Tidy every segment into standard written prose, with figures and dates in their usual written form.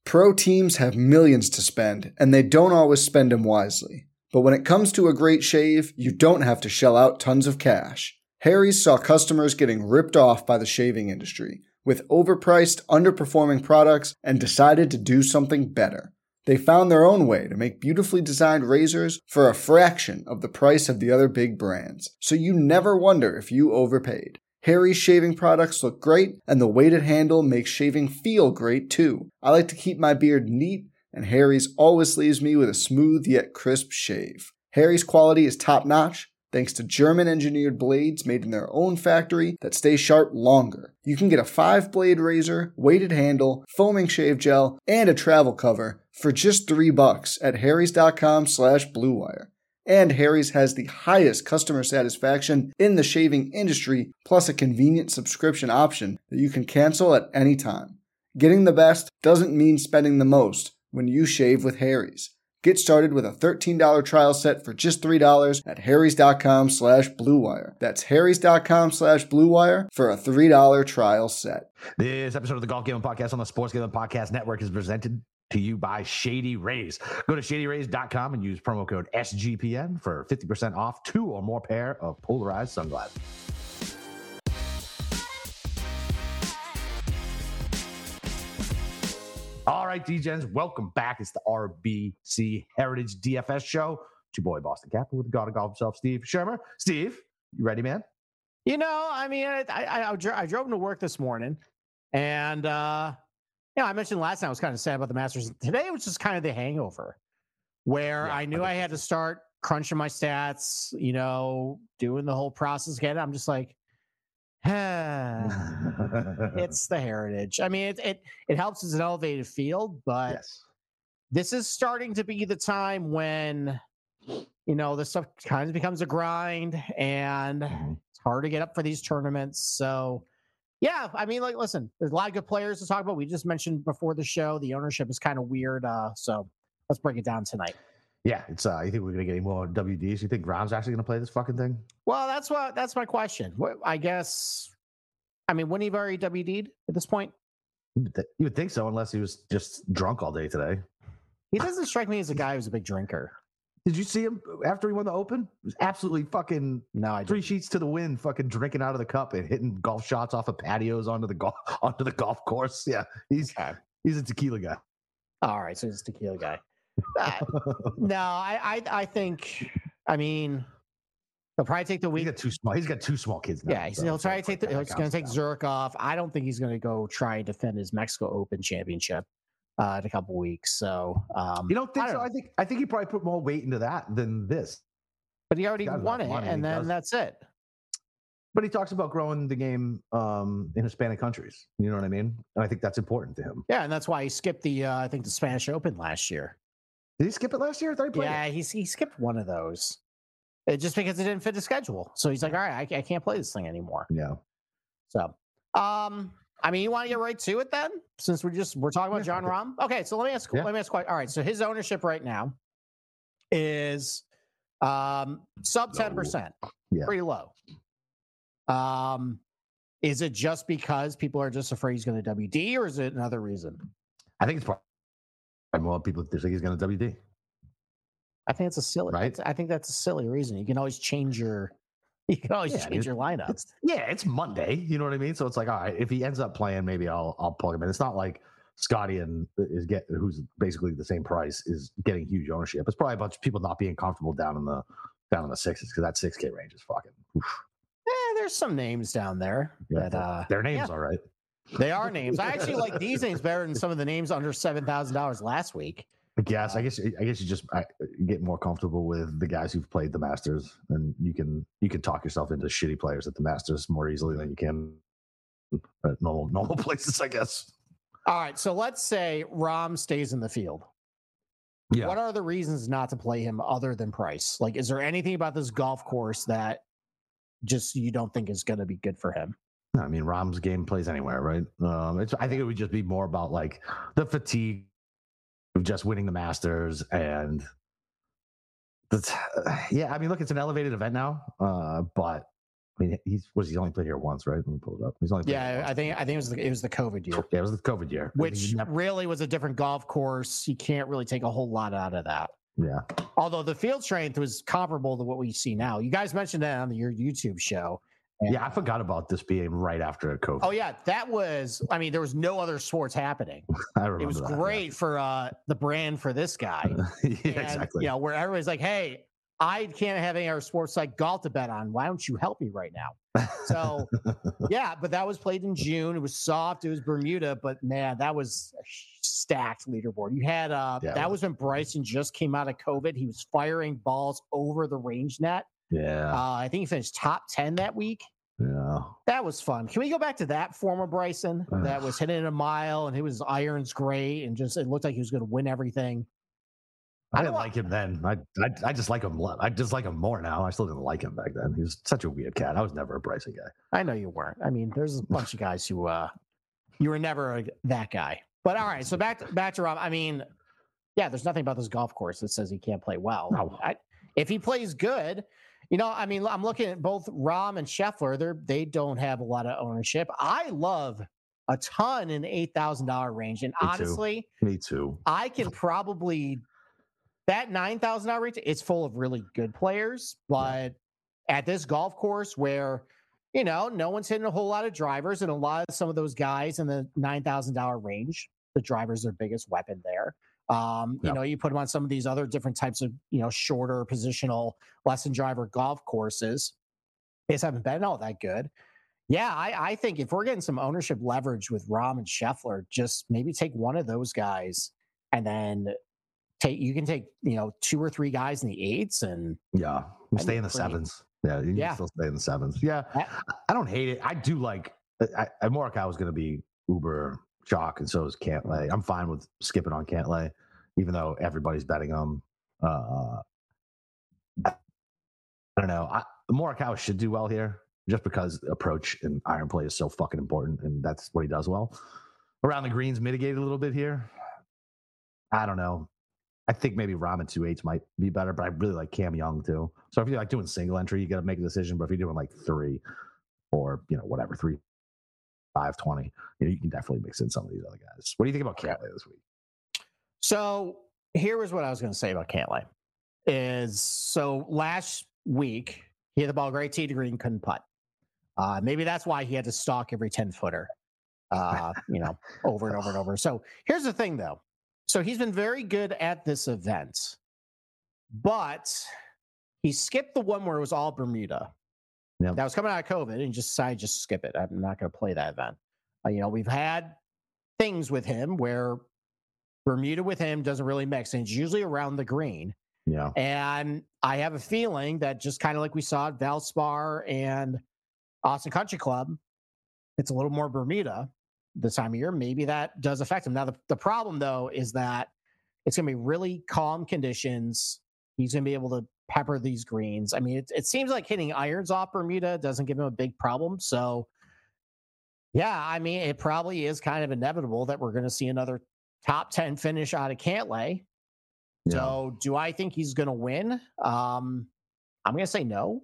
Pro teams have millions to spend, and they don't always spend them wisely. But when it comes to a great shave, you don't have to shell out tons of cash. Harry's saw customers getting ripped off by the shaving industry with overpriced, underperforming products and decided to do something better. They found their own way to make beautifully designed razors for a fraction of the price of the other big brands, so you never wonder if you overpaid. Harry's shaving products look great, and the weighted handle makes shaving feel great too. I like to keep my beard neat, and Harry's always leaves me with a smooth yet crisp shave. Harry's quality is top-notch, thanks to German-engineered blades made in their own factory that stay sharp longer. You can get a 5-blade razor, weighted handle, foaming shave gel, and a travel cover for just $3 at harrys.com/bluewire. And Harry's has the highest customer satisfaction in the shaving industry, plus a convenient subscription option that you can cancel at any time. Getting the best doesn't mean spending the most when you shave with Harry's. Get started with a $13 trial set for just $3 at harrys.com/bluewire. That's harrys.com/bluewire for a $3 trial set. This episode of the Golf Gambling Podcast on the Sports Gambling Podcast Network is presented to you by Shady Rays. Go to shadyrays.com and use promo code SGPN for 50% off 2 or more pair of polarized sunglasses. All right, D-Gens, welcome back. It's the RBC Heritage DFS show. It's your boy, Boston Captain, with the god of golf himself, Steve Shermer. Steve, you ready, man? You know, I mean, I drove into work this morning, and I mentioned last night I was kind of sad about the Masters. Today it was just kind of the hangover, where I knew I had to start crunching my stats, doing the whole process again. I'm just like, it's the Heritage. I mean, it helps as an elevated field, but this is starting to be the time when, this stuff kind of becomes a grind, and it's hard to get up for these tournaments. So, yeah, I mean, listen, there's a lot of good players to talk about. We just mentioned before the show, the ownership is kind of weird. So let's break it down tonight. Yeah, it's. You think we're gonna get any more WDs? You think Rahm's actually gonna play this fucking thing? Well, that's my question. I guess. I mean, wouldn't he have already WD'd at this point? You would think so, unless he was just drunk all day today. He doesn't strike me as a guy who's a big drinker. Did you see him after he won the Open? He was absolutely fucking 3 sheets to the wind, fucking drinking out of the cup and hitting golf shots off of patios onto the golf course. Yeah, he's a tequila guy. All right, so he's a tequila guy. No, I think. I mean, he'll probably take the week. He's got 2 small kids now. Yeah, he'll try to take he's going to take Zurich off. I don't think he's going to go try and defend his Mexico Open championship in a couple weeks. So you don't think so? I think he probably put more weight into that than this. But he already won it, and then that's it. But he talks about growing the game in Hispanic countries. You know what I mean? And I think that's important to him. Yeah, and that's why he skipped the I think the Spanish Open last year. Did he skip it last year? I thought he played it. He skipped one of those. Just because it didn't fit the schedule. So he's like, all right, I can't play this thing anymore. Yeah. So, I mean, you want to get right to it then, since we're talking about Jon Rahm. Okay, so let me ask. All right, so his ownership right now is sub 10%, pretty low. Is it just because people are just afraid he's going to WD, or is it another reason? I think it's probably more people think he's going to WD. I think it's a silly. Right? I think that's a silly reason. You can always change your. You can always change your lineup. It's Monday. You know what I mean? So it's like, all right, if he ends up playing, maybe I'll plug him in. It's not like Scotty who's basically the same price, is getting huge ownership. It's probably a bunch of people not being comfortable down in the sixes, because that 6K range is fucking. Oof. There's some names down there. Yeah, that, their names are right. They are names. I actually like these names better than some of the names under $7,000 last week. I guess you just get more comfortable with the guys who've played the Masters, and you can talk yourself into shitty players at the Masters more easily than you can at normal places, I guess. All right, so let's say Rahm stays in the field. Yeah. What are the reasons not to play him other than price? Like, is there anything about this golf course that just you don't think is going to be good for him? I mean, Rahm's game plays anywhere, right? I think it would just be more about like the fatigue of just winning the Masters, and I mean, look, it's an elevated event now, but I mean, he's only played here once, right? Let me pull it up. He's only played I think it was the COVID year. Yeah, it was the COVID year, which really was a different golf course. You can't really take a whole lot out of that. Yeah. Although the field strength was comparable to what we see now. You guys mentioned that on your YouTube show. And, yeah, I forgot about this being right after COVID. Oh yeah, that was. I mean, there was no other sports happening. I remember. It was great for the brand for this guy. Yeah, exactly. You know, where everybody's like, "Hey, I can't have any other sports like golf to bet on. Why don't you help me right now?" So, yeah, but that was played in June. It was soft. It was Bermuda, but man, that was a stacked leaderboard. You had that was when Bryson just came out of COVID. He was firing balls over the range net. Yeah. I think he finished top 10 that week. Yeah. That was fun. Can we go back to that former Bryson that was hitting a mile and it was irons great and just it looked like he was going to win everything? I didn't like him then. I just like him. I just like him more now. I still didn't like him back then. He was such a weird cat. I was never a Bryson guy. I know you weren't. I mean, there's a bunch of guys who you were never that guy. But all right, so back to Rob. I mean, yeah, there's nothing about this golf course that says he can't play well. No. If he plays good, you know, I mean, I'm looking at both Rahm and Scheffler. They don't have a lot of ownership. I love a ton in the $8,000 range, and honestly, me too. I can probably that $9,000 range. It's full of really good players, but at this golf course where you know no one's hitting a whole lot of drivers, and a lot of some of those guys in the $9,000 range, the driver's their biggest weapon there. You know, you put them on some of these other different types of, you know, shorter positional lesson driver golf courses. They just haven't been all that good. Yeah, I think if we're getting some ownership leverage with Rahm and Scheffler, just maybe take one of those guys and then you can take, you know, 2 or 3 guys in the 8s and stay in the 7s. Yeah, you can still stay in the 7s. Yeah, I don't hate it. I do like Morikawa is going to be uber chalk, and so is Cantlay. I'm fine with skipping on Cantlay, even though everybody's betting him. I don't know. Morikawa should do well here, just because approach and iron play is so fucking important, and that's what he does well. Around the greens, mitigated a little bit here. I don't know. I think maybe Rahm and 2/8 might be better, but I really like Cam Young too. So if you're like doing single entry, you got to make a decision. But if you're doing like 3 or whatever 3, 5, 20, you can definitely mix in some of these other guys. What do you think about Cantlay this week? So here was what I was going to say about Cantlay. So last week he hit the ball great tee to green, couldn't putt. Maybe that's why he had to stalk every 10-footer, over and over and over. So here's the thing, though. So he's been very good at this event, but he skipped the one where it was all Bermuda. Yep. That was coming out of COVID, and he just decided just skip it. I'm not going to play that event. We've had things with him where Bermuda with him doesn't really mix, and it's usually around the green. Yeah. And I have a feeling that just kind of like we saw at Valspar and Austin Country Club, it's a little more Bermuda this time of year. Maybe that does affect him. Now, the problem, though, is that it's going to be really calm conditions. He's going to be able to pepper these greens. I mean, it seems like hitting irons off Bermuda doesn't give him a big problem. So, yeah, I mean, it probably is kind of inevitable that we're going to see another top 10 finish out of Cantlay. Yeah. So, do I think he's going to win? I'm going to say no.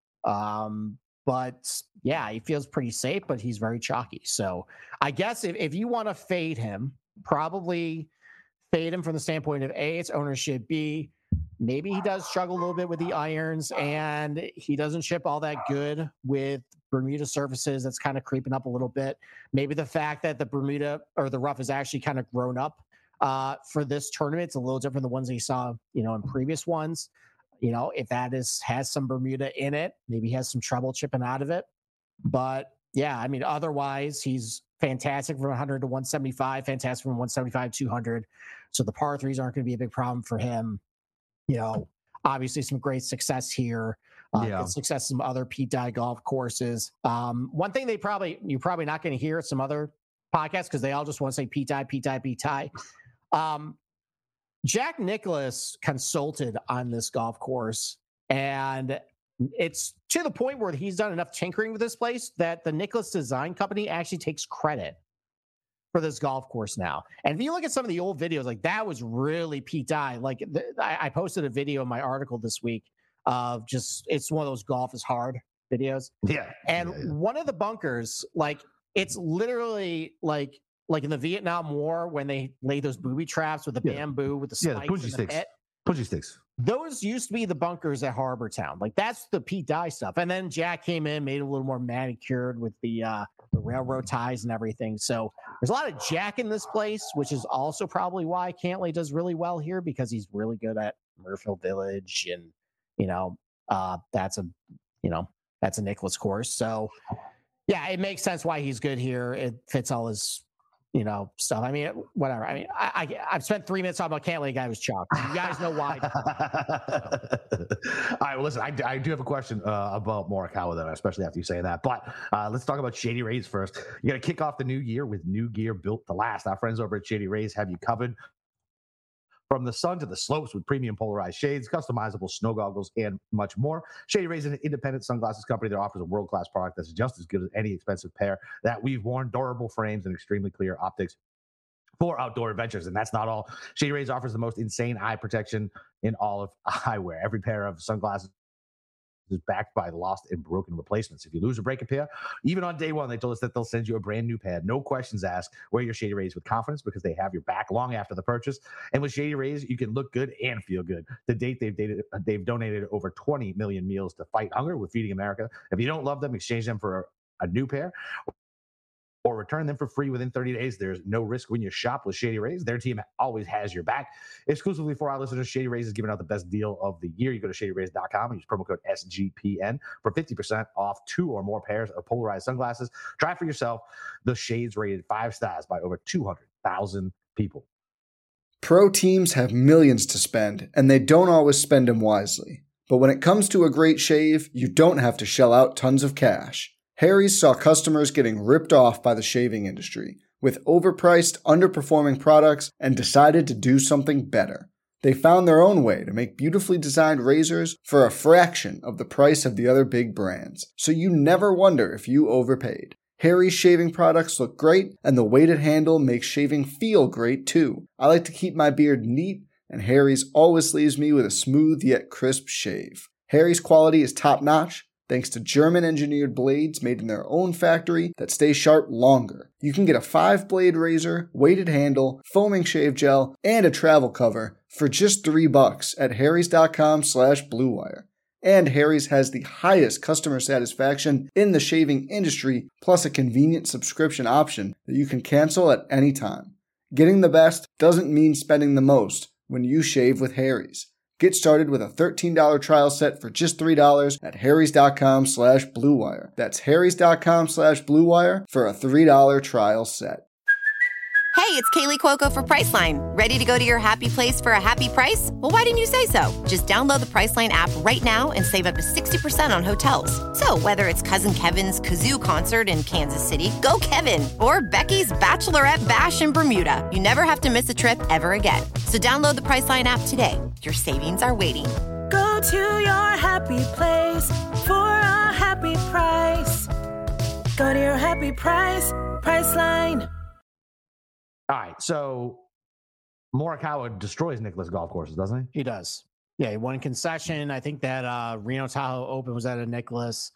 But yeah, he feels pretty safe, but he's very chalky. So I guess if you want to fade him, probably fade him from the standpoint of A, it's ownership, B, maybe he does struggle a little bit with the irons and he doesn't ship all that good with Bermuda surfaces. That's kind of creeping up a little bit. Maybe the fact that the Bermuda or the rough is actually kind of grown up for this tournament. It's a little different than the ones that you saw, in previous ones. If that has some Bermuda in it, maybe he has some trouble chipping out of it. But yeah, I mean, otherwise he's fantastic from 100 to 175, fantastic from 175 to 200. So the par threes aren't going to be a big problem for him. Obviously some great success here. Good success in some other Pete Dye golf courses. One thing you're probably not going to hear at some other podcasts because they all just want to say Pete Dye, Pete Dye, Pete Dye. Jack Nicklaus consulted on this golf course, and it's to the point where he's done enough tinkering with this place that the Nicklaus Design Company actually takes credit for this golf course now. And if you look at some of the old videos, like that was really Pete Dye. Like I posted a video in my article this week of just, it's one of those golf is hard videos. Yeah. And one of the bunkers, like it's literally like in the Vietnam War when they laid those booby traps with the bamboo with the spikes the in the pit. Punji sticks. Those used to be the bunkers at Harbor Town. Like that's the Pete Dye stuff. And then Jack came in, made it a little more manicured with the railroad ties and everything. So there's a lot of Jack in this place, which is also probably why Cantlay does really well here, because he's really good at Murrayfield Village, and that's a Nicklaus course. So yeah, it makes sense why he's good here. It fits all his stuff. I mean, whatever. I mean, I've spent 3 minutes talking about Cantlay. Guy was chalked. You guys know why. All right. Well, listen, I do have a question about Morikawa, then, especially after you say that. But let's talk about Shady Rays first. You got to kick off the new year with new gear built to last. Our friends over at Shady Rays have you covered from the sun to the slopes with premium polarized shades, customizable snow goggles, and much more. Shady Rays is an independent sunglasses company that offers a world-class product that's just as good as any expensive pair that we've worn, durable frames, and extremely clear optics for outdoor adventures. And that's not all. Shady Rays offers the most insane eye protection in all of eyewear. Every pair of sunglasses is backed by lost and broken replacements. If you lose or break a pair, even on day one, they told us that they'll send you a brand new pair. No questions asked. Wear your Shady Rays with confidence because they have your back long after the purchase. And with Shady Rays, you can look good and feel good. To date, they've donated over 20 million meals to fight hunger with Feeding America. If you don't love them, exchange them for a new pair or return them for free within 30 days. There's no risk when you shop with Shady Rays. Their team always has your back. Exclusively for our listeners, Shady Rays is giving out the best deal of the year. You go to shadyrays.com and use promo code SGPN for 50% off 2 or more pairs of polarized sunglasses. Try for yourself. The shades rated 5 stars by over 200,000 people. Pro teams have millions to spend, and they don't always spend them wisely. But when it comes to a great shave, you don't have to shell out tons of cash. Harry's saw customers getting ripped off by the shaving industry with overpriced, underperforming products and decided to do something better. They found their own way to make beautifully designed razors for a fraction of the price of the other big brands, so you never wonder if you overpaid. Harry's shaving products look great, and the weighted handle makes shaving feel great too. I like to keep my beard neat, and Harry's always leaves me with a smooth yet crisp shave. Harry's quality is top-notch, thanks to German-engineered blades made in their own factory that stay sharp longer. You can get a 5-blade razor, weighted handle, foaming shave gel, and a travel cover for just $3 at harrys.com/bluewire. And Harry's has the highest customer satisfaction in the shaving industry, plus a convenient subscription option that you can cancel at any time. Getting the best doesn't mean spending the most when you shave with Harry's. Get started with a $13 trial set for just $3 at harrys.com/bluewire. That's harrys.com/bluewire for a $3 trial set. Hey, it's Kaylee Cuoco for Priceline. Ready to go to your happy place for a happy price? Well, why didn't you say so? Just download the Priceline app right now and save up to 60% on hotels. So whether it's Cousin Kevin's Kazoo Concert in Kansas City, go Kevin, or Becky's Bachelorette Bash in Bermuda, you never have to miss a trip ever again. So download the Priceline app today. Your savings are waiting. Go to your happy place for a happy price. Go to your happy price, Priceline. All right, so Morikawa destroys Nicklaus golf courses, doesn't he? He does. Yeah, he won concession. I think that Reno Tahoe Open was at a Nicklaus.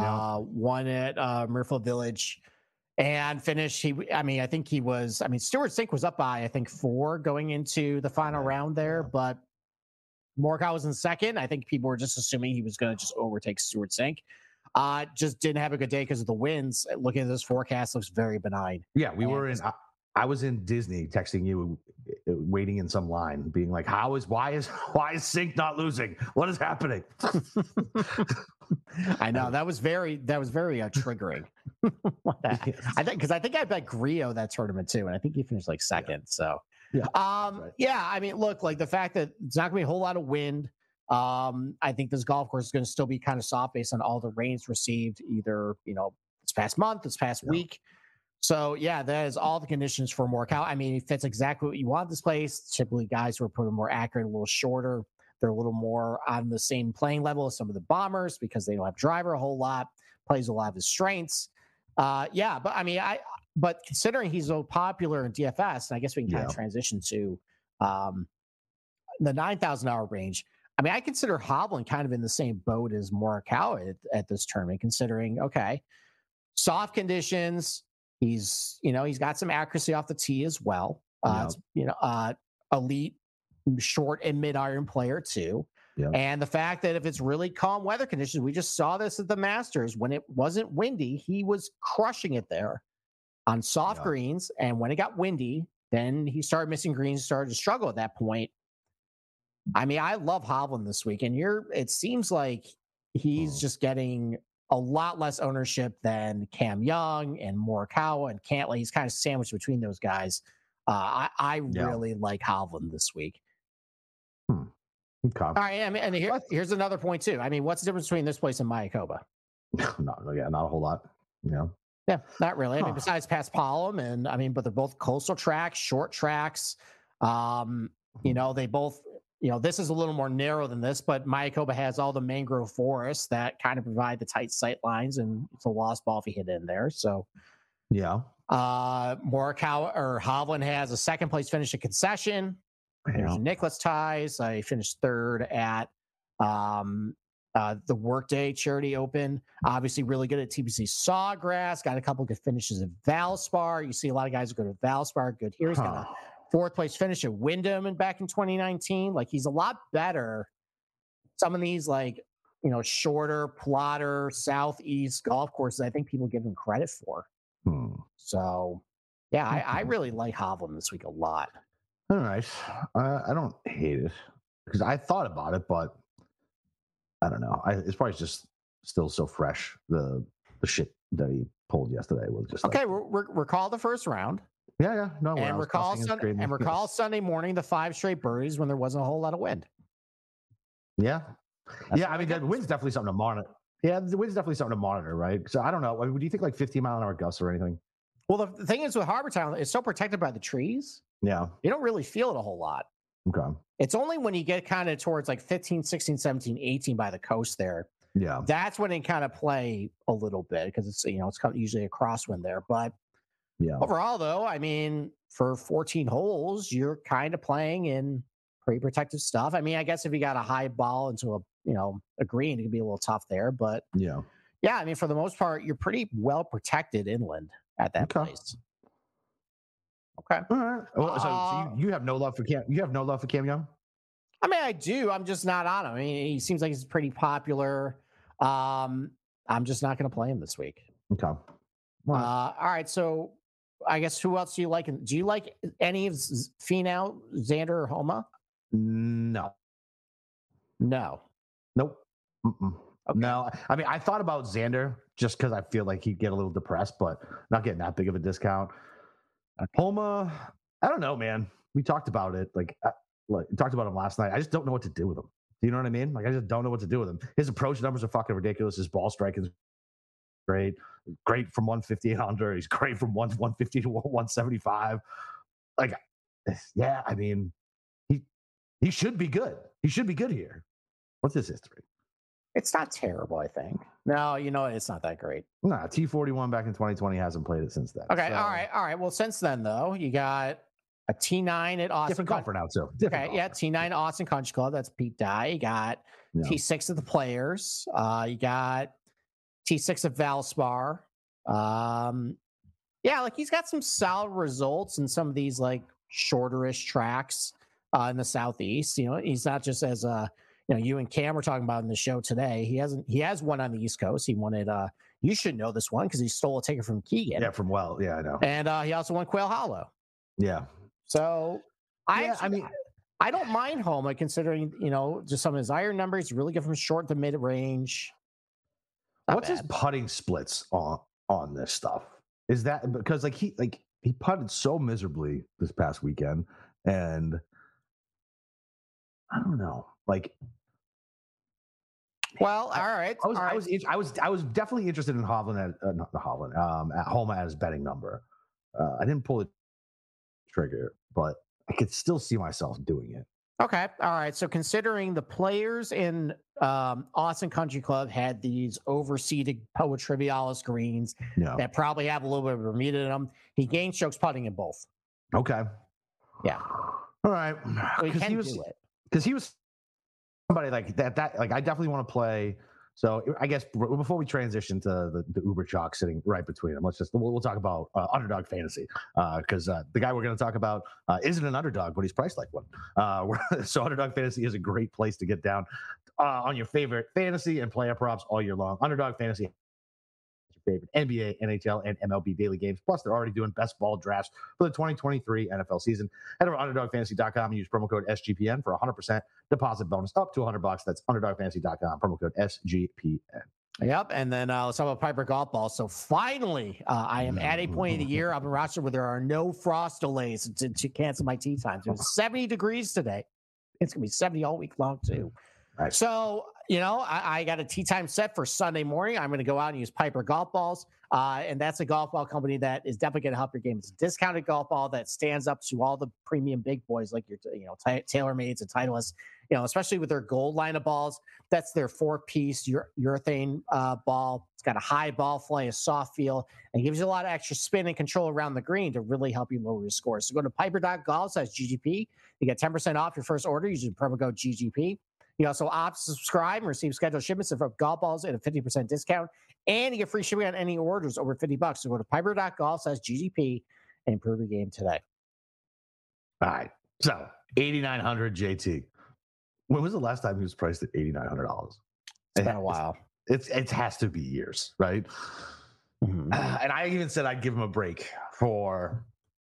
Won at Murrayfield Village, and finished. I think Stewart Cink was up by 4 going into the final round there, but Morikawa was in second. I think people were just assuming he was going to just overtake Stewart Cink. Just didn't have a good day because of the winds. Looking at this forecast, looks very benign. Yeah, I was in Disney texting you, waiting in some line, being like, why is Cink not losing? What is happening? I know that was very triggering. I think I bet Griot that tournament too, and I think he finished like second. So I mean, look, like the fact that it's not gonna be a whole lot of wind. I think this golf course is going to still be kind of soft based on all the rains received either this past month, this past week. So, that is all the conditions for Morikawa. I mean, it fits exactly what you want this place. Typically, guys who are probably more accurate, a little shorter, they're a little more on the same playing level as some of the bombers because they don't have driver a whole lot, plays a lot of his strengths. But I mean, but considering he's so popular in DFS, and I guess we can kind of transition to the $9,000 range. I mean, I consider Hovland kind of in the same boat as Morikawa at this tournament, considering, okay, soft conditions. He's got some accuracy off the tee as well. Elite short and mid iron player too. Yeah. And the fact that if it's really calm weather conditions, we just saw this at the Masters when it wasn't windy, he was crushing it there on soft greens. And when it got windy, then he started missing greens, started to struggle at that point. I mean, I love Hovland this week, and it seems like he's just getting a lot less ownership than Cam Young and Morikawa and Cantlay. He's kind of sandwiched between those guys. I really like Hovland this week. Okay. All right, I mean, and here's another point too. I mean, what's the difference between this place and Mayakoba? Not a whole lot. Yeah, not really. I mean, besides past Palom, but they're both coastal tracks, short tracks. They both. This is a little more narrow than this, but Mayakoba has all the mangrove forests that kind of provide the tight sight lines, and it's a lost ball if you hit in there. So, yeah. Morikawa or Hovland has a second place finish at Concession. There's Nicklaus ties. I finished third at the Workday Charity Open. Obviously, really good at TPC Sawgrass. Got a couple good finishes at Valspar. You see a lot of guys who go to Valspar. Good here. He's got a fourth place finish at Wyndham and back in 2019. Like, he's a lot better. Some of these, shorter, plotter, southeast golf courses, I think people give him credit for. So, yeah, I really like Hovland this week a lot. All right. I don't hate it because I thought about it, but I don't know. It's probably just still so fresh. The shit that he pulled yesterday was just okay. Recall the first round. Yeah. No, and recall Sunday morning the 5 straight birdies when there wasn't a whole lot of wind. Yeah. I mean, the wind's definitely something to monitor. Yeah, the wind's definitely something to monitor, right? So I don't know. Do you think 15-mile-an-hour gusts or anything? Well, the thing is with Harbor Town, it's so protected by the trees. Yeah. You don't really feel it a whole lot. Okay. It's only when you get kind of towards 15, 16, 17, 18 by the coast there. Yeah. That's when it kind of play a little bit because it's, it's usually a crosswind there. But overall, though, I mean, for 14 holes, you're kind of playing in pretty protective stuff. I mean, I guess if you got a high ball into a green, it could be a little tough there. But yeah, I mean, for the most part, you're pretty well protected inland at that place. Okay. All right. Well, so you have no love for Cam. You have no love for Cam Young? I mean, I do. I'm just not on him. I mean, he seems like he's pretty popular. I'm just not going to play him this week. Okay. All right. So I guess who else do you like? Do you like any of Finau, Xander, or Homa? No. Nope. Okay. No. I mean, I thought about Xander just because I feel like he'd get a little depressed, but not getting that big of a discount. Homa, I don't know, man. We talked about it. We talked about him last night. I just don't know what to do with him. Do you know what I mean? I just don't know what to do with him. His approach numbers are fucking ridiculous. His ball striking is great from 150 and under. He's great from 150 to 175. I mean, he should be good. He should be good here. What's his history? It's not terrible, I think. No, it's not that great. Nah, T41 back in 2020 hasn't played it since then. Okay, so. All right. Well, since then, though, you got a T9 at Austin. Different golfer now, too. T9 Austin Country Club. That's Pete Dye. You got T6 of the Players. You got T6 of Valspar. He's got some solid results in some of these shorterish tracks in the Southeast. He's not just as you and Cam were talking about in the show today. He has one on the East Coast. He won it. You should know this one because he stole a ticket from Keegan. Yeah, from Well. Yeah, I know. And he also won Quail Hollow. Yeah. So I don't mind Homa considering, just some of his iron numbers. Really good from short to mid range. What's his putting splits on this stuff? Is that because he putted so miserably this past weekend, and I don't know, Well, all right. I was definitely interested in Hovland at Homa as betting number. I didn't pull the trigger, but I could still see myself doing it. Okay. All right. So considering the players in Austin Country Club had these overseeded Poa Trivialis greens that probably have a little bit of Bermuda in them, he gained strokes putting in both. Okay. Yeah. All right. So he can do it. Because he was somebody like that, like I definitely want to play. So I guess before we transition to the Uber Chalk sitting right between them, we'll talk about underdog fantasy because the guy we're going to talk about isn't an underdog, but he's priced like one. So underdog fantasy is a great place to get down on your favorite fantasy and player props all year long. Underdog fantasy. Favorite NBA, NHL, and MLB daily games. Plus, they're already doing best ball drafts for the 2023 NFL season. Head over to UnderdogFantasy.com and use promo code SGPN for a 100% deposit bonus up to $100. That's UnderdogFantasy.com, promo code SGPN. Yep, and then let's talk about Piper Golf Ball. So finally, I am at a point of the year up in Rochester where there are no frost delays to cancel my tee times. It was 70 degrees today. It's going to be 70 all week long, too. Right. So, I got a tee time set for Sunday morning. I'm going to go out and use Piper golf balls. And that's a golf ball company that is definitely going to help your game. It's a discounted golf ball that stands up to all the premium big boys like your, TaylorMades and Titleist, especially with their gold line of balls. That's their 4-piece urethane ball. It's got a high ball flight, a soft feel, and gives you a lot of extra spin and control around the green to really help you lower your scores. So go to piper.golf/GGP. You get 10% off your first order using promo code GGP. You also opt to subscribe and receive scheduled shipments of golf balls at a 50% discount. And you get free shipping on any orders over $50. So go to piper.golf/GGP and improve your game today. All right. So 8,900 JT. When was the last time he was priced at $8,900? It's been a while. It has to be years, right? Mm-hmm. And I even said I'd give him a break for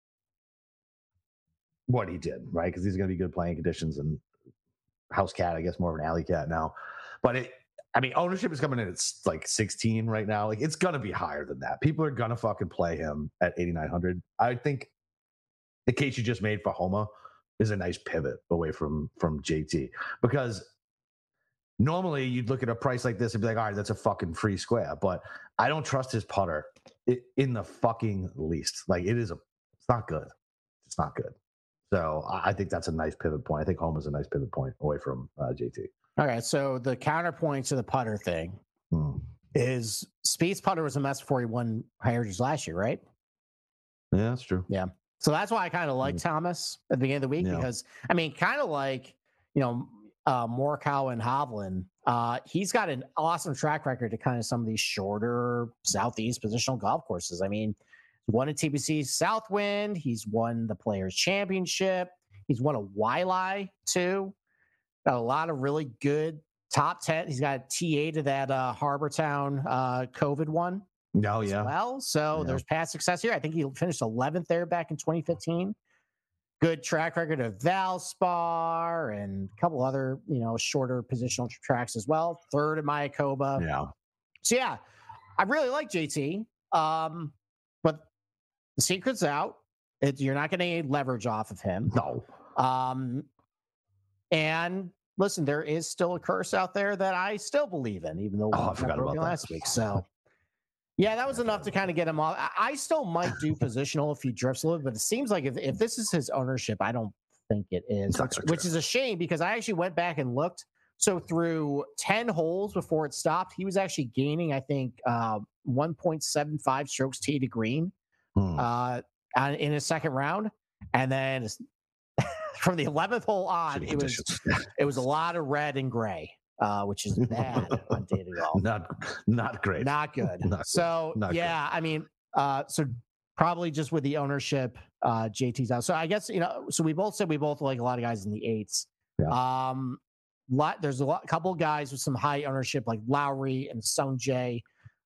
what he did, right? Because he's going to be good playing conditions and house cat, I guess more of an alley cat now. But ownership is coming in at like 16 right now. Like it's gonna be higher than that. People are gonna fucking play him at 8,900. I think the case you just made for Homa is a nice pivot away from JT, because normally you'd look at a price like this and be like, all right, that's a fucking free square. But I don't trust his putter in the fucking least. Like it's not good. It's not good. So I think that's a nice pivot point. I think Home is a nice pivot point away from JT. All right. So the counterpoint to the putter thing is Spieth's putter was a mess before he won Heritage last year, right? Yeah, that's true. Yeah. So that's why I kind of like Thomas at the beginning of the week because, kind of like, Morikawa and Hovland, he's got an awesome track record to kind of some of these shorter Southeast positional golf courses. Won a TPC Southwind. He's won the Players Championship. He's won a Waialae too. Got a lot of really good top 10. He's got a TA to that Harbortown COVID one. Oh, yeah. Well, so there's past success here. I think he finished 11th there back in 2015. Good track record of Valspar and a couple other, shorter positional tracks as well. Third at Mayakoba. Yeah. So, I really like JT. But the secret's out. You're not going to leverage off of him. No. And listen, there is still a curse out there that I still believe in, even though I forgot about that last week. So, that was enough to kind of get him off. I still might do positional if he drifts a little, but it seems like if this is his ownership, I don't think it is, which is a shame because I actually went back and looked. So through 10 holes before it stopped, he was actually gaining, I think, 1.75 strokes tee to green in his second round. And then from the 11th hole on, it was a lot of red and gray, which is bad on data golf. Not great. Not good. So probably just with the ownership, JT's out. So I guess, so we both said we both like a lot of guys in the 8s. Yeah. There's a couple of guys with some high ownership like Lowry and Sungjae.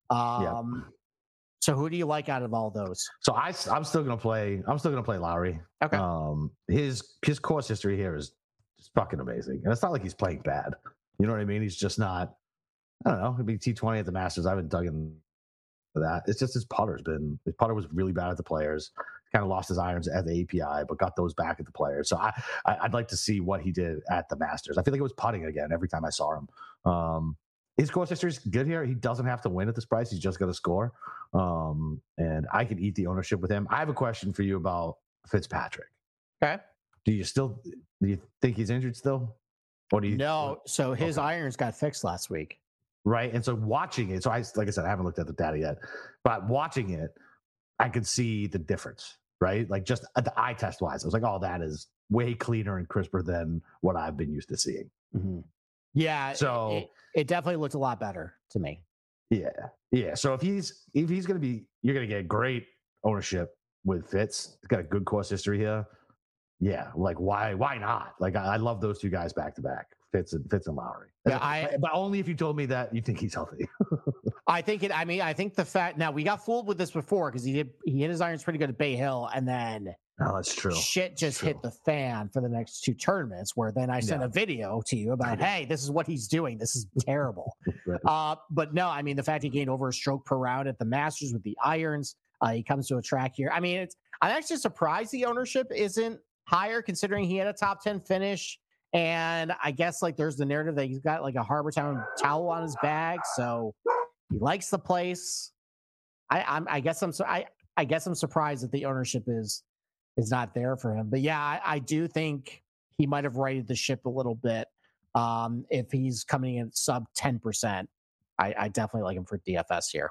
So who do you like out of all those? So I'm still gonna play Lowry. Okay. His course history here is just fucking amazing, and it's not like he's playing bad. You know what I mean? He's just not. I don't know. It'd be T20 at the Masters. I haven't dug in for that. It's just his putter was really bad at the Players. Kind of lost his irons at the API, but got those back at the Players. So I'd like to see what he did at the Masters. I feel like it was putting again every time I saw him. His course history is good here. He doesn't have to win at this price. He's just got to score. And I can eat the ownership with him. I have a question for you about Fitzpatrick. Okay. Do you think he's injured still? Or do you? No. So his irons got fixed last week. Right. And so watching it, like I said, I haven't looked at the data yet, but watching it, I could see the difference, right? Like just at the eye test wise, I was like, oh, that is way cleaner and crisper than what I've been used to seeing. Mm-hmm. Yeah. So it definitely looked a lot better to me. Yeah. So if he's going to be, you're going to get great ownership with Fitz. He's got a good course history here. Yeah, like why not? Like I love those two guys back to back, Fitz and Lowry. Yeah, but only if you told me that you think he's healthy. I think the fact, now we got fooled with this before because he hit his irons pretty good at Bay Hill, and then that's true. Shit just hit the fan for the next two tournaments, where then I sent a video to you about, hey, this is what he's doing. This is terrible. Right. But no, I mean, the fact he gained over a stroke per round at the Masters with the irons, he comes to a track here. I mean, I'm actually surprised the ownership isn't higher, considering he had a top 10 finish. And I guess like there's the narrative that he's got like a Harbor Town towel on his bag, so he likes the place. I guess I'm surprised that the ownership is not there for him. But yeah, I do think he might have righted the ship a little bit. If he's coming in at sub 10%, I definitely like him for DFS here.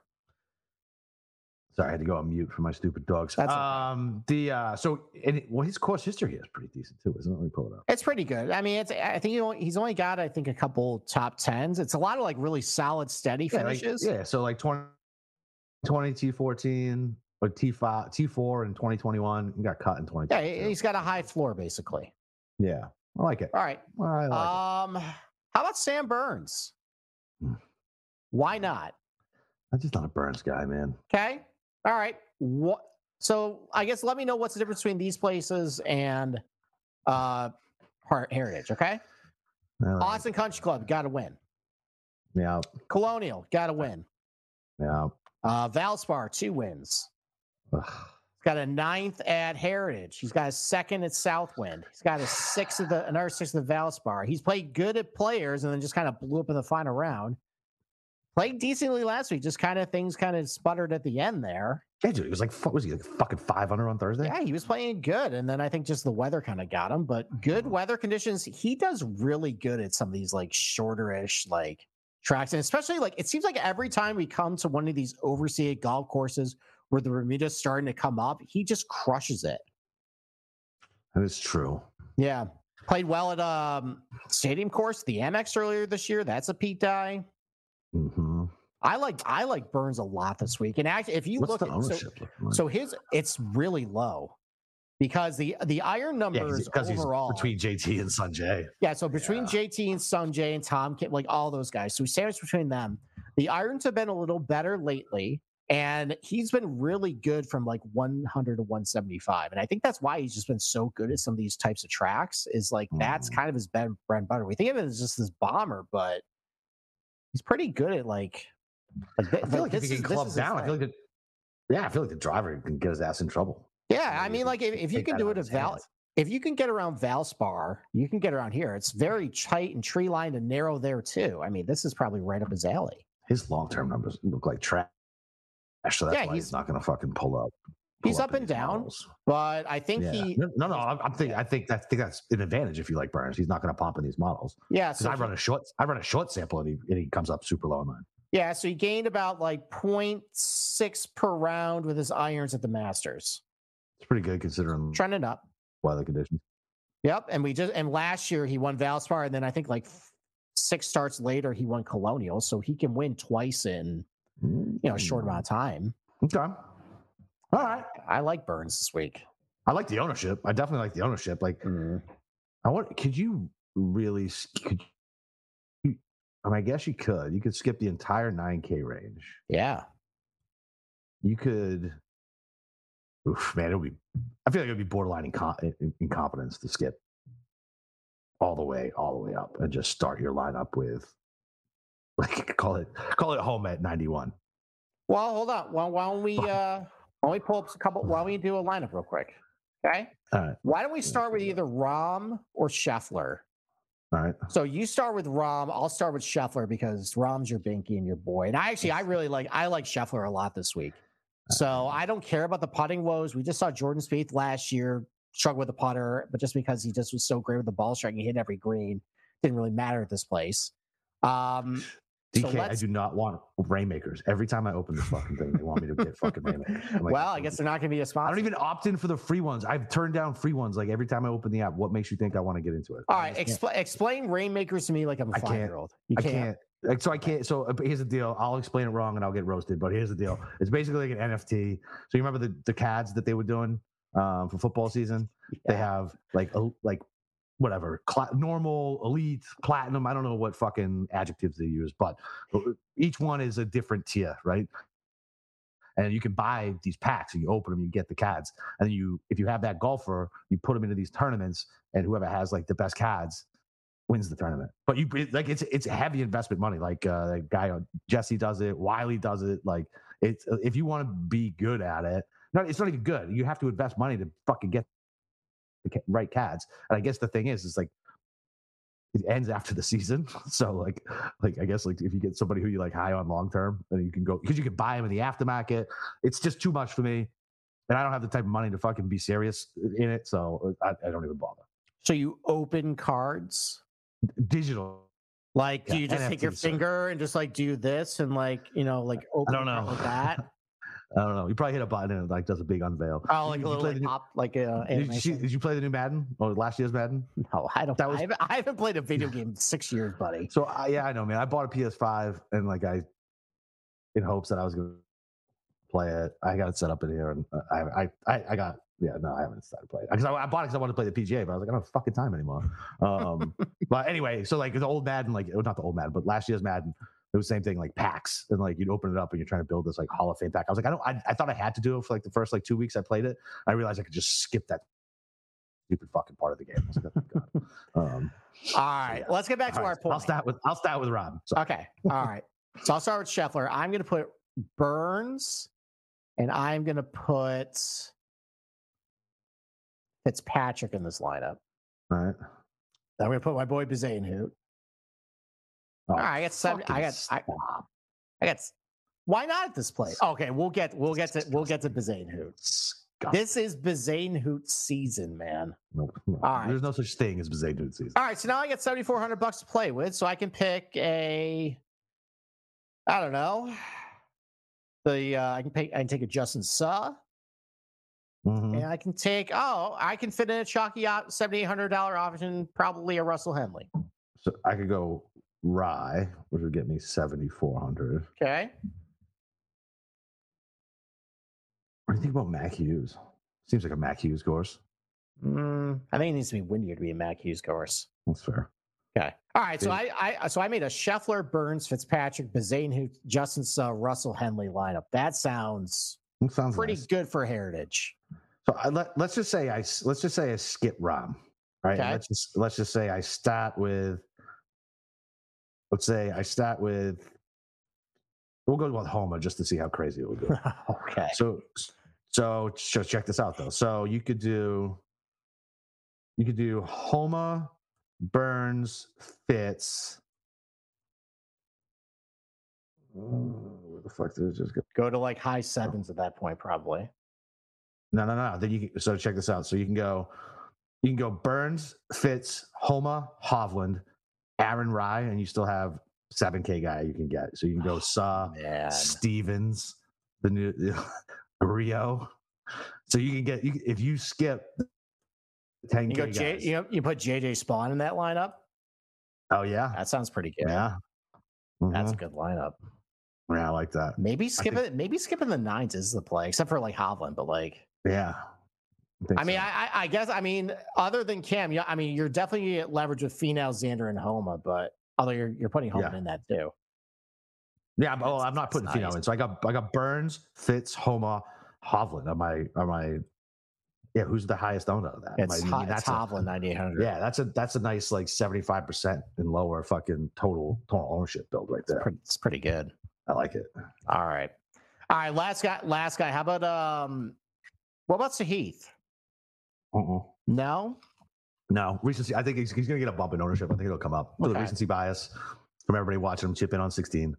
Sorry, I had to go on mute for my stupid dogs. That's okay. His course history here is pretty decent too, isn't it? Let me pull it up. It's pretty good. I mean, I think he's only got a couple top 10s. It's a lot of like really solid, steady finishes. So like 2020 T14 or T4 in 2021. He got cut in 2020. Yeah, he's got a high floor basically. Yeah, I like it. All right. I like it. How about Sam Burns? Why not? I'm just not a Burns guy, man. Okay. All right. So I guess let me know what's the difference between these places and Heritage. Okay. Austin Country Club, got to win. Yeah. Colonial, got to win. Yeah. Valspar, 2 wins. He's got a 9th at Heritage. He's got a 2nd at Southwind. He's got another 6 at the Valspar. He's played good at Players and then just kind of blew up in the final round. Played decently last week, just things sputtered at the end there. Yeah, dude, he was like fucking 500 on Thursday? Yeah, he was playing good, and then I think just the weather kind of got him. But good weather conditions, he does really good at some of these like shorter-ish like tracks, and especially like it seems like every time we come to one of these overseas golf courses where the Bermuda's starting to come up, he just crushes it. That is true. Yeah, played well at Stadium Course, the Amex earlier this year. That's a Pete Dye. Mm-hmm. I like Burns a lot this week, and actually, if you look at it's really low because the iron numbers overall he's between JT and Sanjay. Yeah, so between JT and Sanjay and Tom, like all those guys, so we sandwich between them. The irons have been a little better lately, and he's been really good from like 100 to 175, and I think that's why he's just been so good at some of these types of tracks. Is like that's kind of his bread and butter. We think of it as just this bomber, but he's pretty good at like I feel like if he can club down, I feel like the driver can get his ass in trouble. Yeah, I mean, like if you can do it at if you can get around Valspar, you can get around here. It's very tight and tree lined and narrow there too. I mean, this is probably right up his alley. His long-term numbers look like trash, so that's why he's not going to fucking pull up. He's up and down, models. But I think I think that's an advantage if you like Burns. He's not going to pop in these models. Yeah, so I run a short sample and he comes up super low on mine. Yeah, so he gained about like 0.6 per round with his irons at the Masters. It's pretty good considering trending up weather conditions. Yep, and last year he won Valspar, and then I think like 6 starts later he won Colonial, so he can win twice in a short amount of time. Okay. All right. I like Burns this week. I like the ownership. I definitely like the ownership. Like, I guess you could. You could skip the entire 9K range. Yeah. You could. Oof, man, I feel like it would be borderline incompetence to skip all the way up and just start your lineup with, like, call it home at 91. Well, hold on. Why don't we pull up a couple? Why don't we do a lineup real quick? Okay. All right. Why don't we start with either Rahm or Scheffler? All right. So you start with Rahm. I'll start with Scheffler because Rahm's your binky and your boy. And I like Scheffler a lot this week. So I don't care about the putting woes. We just saw Jordan Spieth last year struggle with the putter, but just because he just was so great with the ball striking, he hit every green, didn't really matter at this place. DK, I do not want Rainmakers. Every time I open this fucking thing, they want me to get fucking Rainmakers. Like, well, I guess they're not going to be a sponsor. I don't even opt in for the free ones. I've turned down free ones. Like every time I open the app, what makes you think I want to get into it? All right, explain Rainmakers to me like I'm a 5-year-old. I can't. Like, so I can't. So here's the deal. I'll explain it wrong and I'll get roasted. But here's the deal. It's basically like an NFT. So you remember the CADs that they were doing for football season? Yeah. They have like whatever, normal, elite, platinum. I don't know what fucking adjectives they use, but each one is a different tier, right? And you can buy these packs and you open them, you get the CADs. And then if you have that golfer, you put them into these tournaments, and whoever has like the best CADs wins the tournament. But it's heavy investment money. Like the guy Jesse does it, Wiley does it. Like it's, if you want to be good at it, it's not even good. You have to invest money to fucking get the right CADs. And I guess the thing is like it ends after the season. So like I guess like if you get somebody who you like high on long term, then you can go, because you can buy them in the aftermarket. It's just too much for me, and I don't have the type of money to fucking be serious in it. So I don't even bother. So you open cards digital. Like, do you just take your finger and just like do this and like, like open I don't know. like that? I don't know. You probably hit a button and it like does a big unveil. Oh, like a little like pop, like animation. Did you play the new Madden or last year's Madden? No, I don't. I haven't played a video game in 6 years, buddy. So yeah, I know, man. I bought a PS5 and like in hopes that I was going to play it. I got it set up in here, and I haven't started playing because I bought it because I wanted to play the PGA, but I was like, I don't have fucking time anymore. But anyway, so like the old Madden, like not the old Madden, but last year's Madden. It was the same thing, like packs, and like you'd open it up and you're trying to build this like Hall of Fame pack. I was like, I thought I had to do it for like the first like 2 weeks I played it. I realized I could just skip that stupid fucking part of the game. I was like, oh, God. All right, let's get back to our point. I'll start with Rob. So. Okay, all right. So I'll start with Scheffler. I'm going to put Burns, and I'm going to put Fitzpatrick in this lineup. All right. I'm going to put my boy Bezuidenhout. Oh, all right, I got 7. I got. Why not at this place? Okay, we'll get to Bezuidenhout. This is Bezuidenhout season, man. No. All right. There's no such thing as Bezuidenhout season. All right, so now I get $7,400 to play with, so I can pick I don't know. I can take a Justin Suh. Mm-hmm. And I can I can fit in a chalky $7,800 option, probably a Russell Henley. So I could go Rye, which would get me 7,400. Okay. What do you think about Mac Hughes? Seems like a Mac Hughes course. I think it needs to be windier to be a Mac Hughes course. That's fair. Okay. All right. So I made a Scheffler, Burns, Fitzpatrick, Bezuidenhout, Justin Suh, Russell Henley lineup. That sounds pretty nice. Good for Heritage. So let's just say I skip Rahm, right? Okay. Let's just say I start with. Let's say I start with. We'll go with Homa just to see how crazy it will go. Okay. So check this out though. So you could do Homa, Burns, Fitz. Where the fuck did it just go to like high sevens at that point, probably. No. Then so check this out. So you can go Burns, Fitz, Homa, Hovland, Aaron Rye, and you still have 7K guy you can get. So you can go Stevens, the new Rio. So you can get if you skip 10K guys. You put JJ Spawn in that lineup. Oh yeah, that sounds pretty good. Yeah, that's a good lineup. Yeah, I like that. Maybe skipping the 9s is the play, except for like Hovland, but like yeah. I guess other than Cam, you're definitely at leverage with Finau, Xander, and Homa, but although you're putting Homa in that too. Yeah, but I'm not putting Finau in. So I got Burns, Fitz, Homa, Hovland. Am I? Yeah, who's the highest owned out of that? It's Hovland 9,800. Yeah, that's a nice like 75% and lower fucking total ownership build right there. It's pretty good. I like it. All right. Last guy. How about what about Sahith? No. Recency. I think he's going to get a bump in ownership. I think it'll come up. Okay. The recency bias from everybody watching him chip in on 16.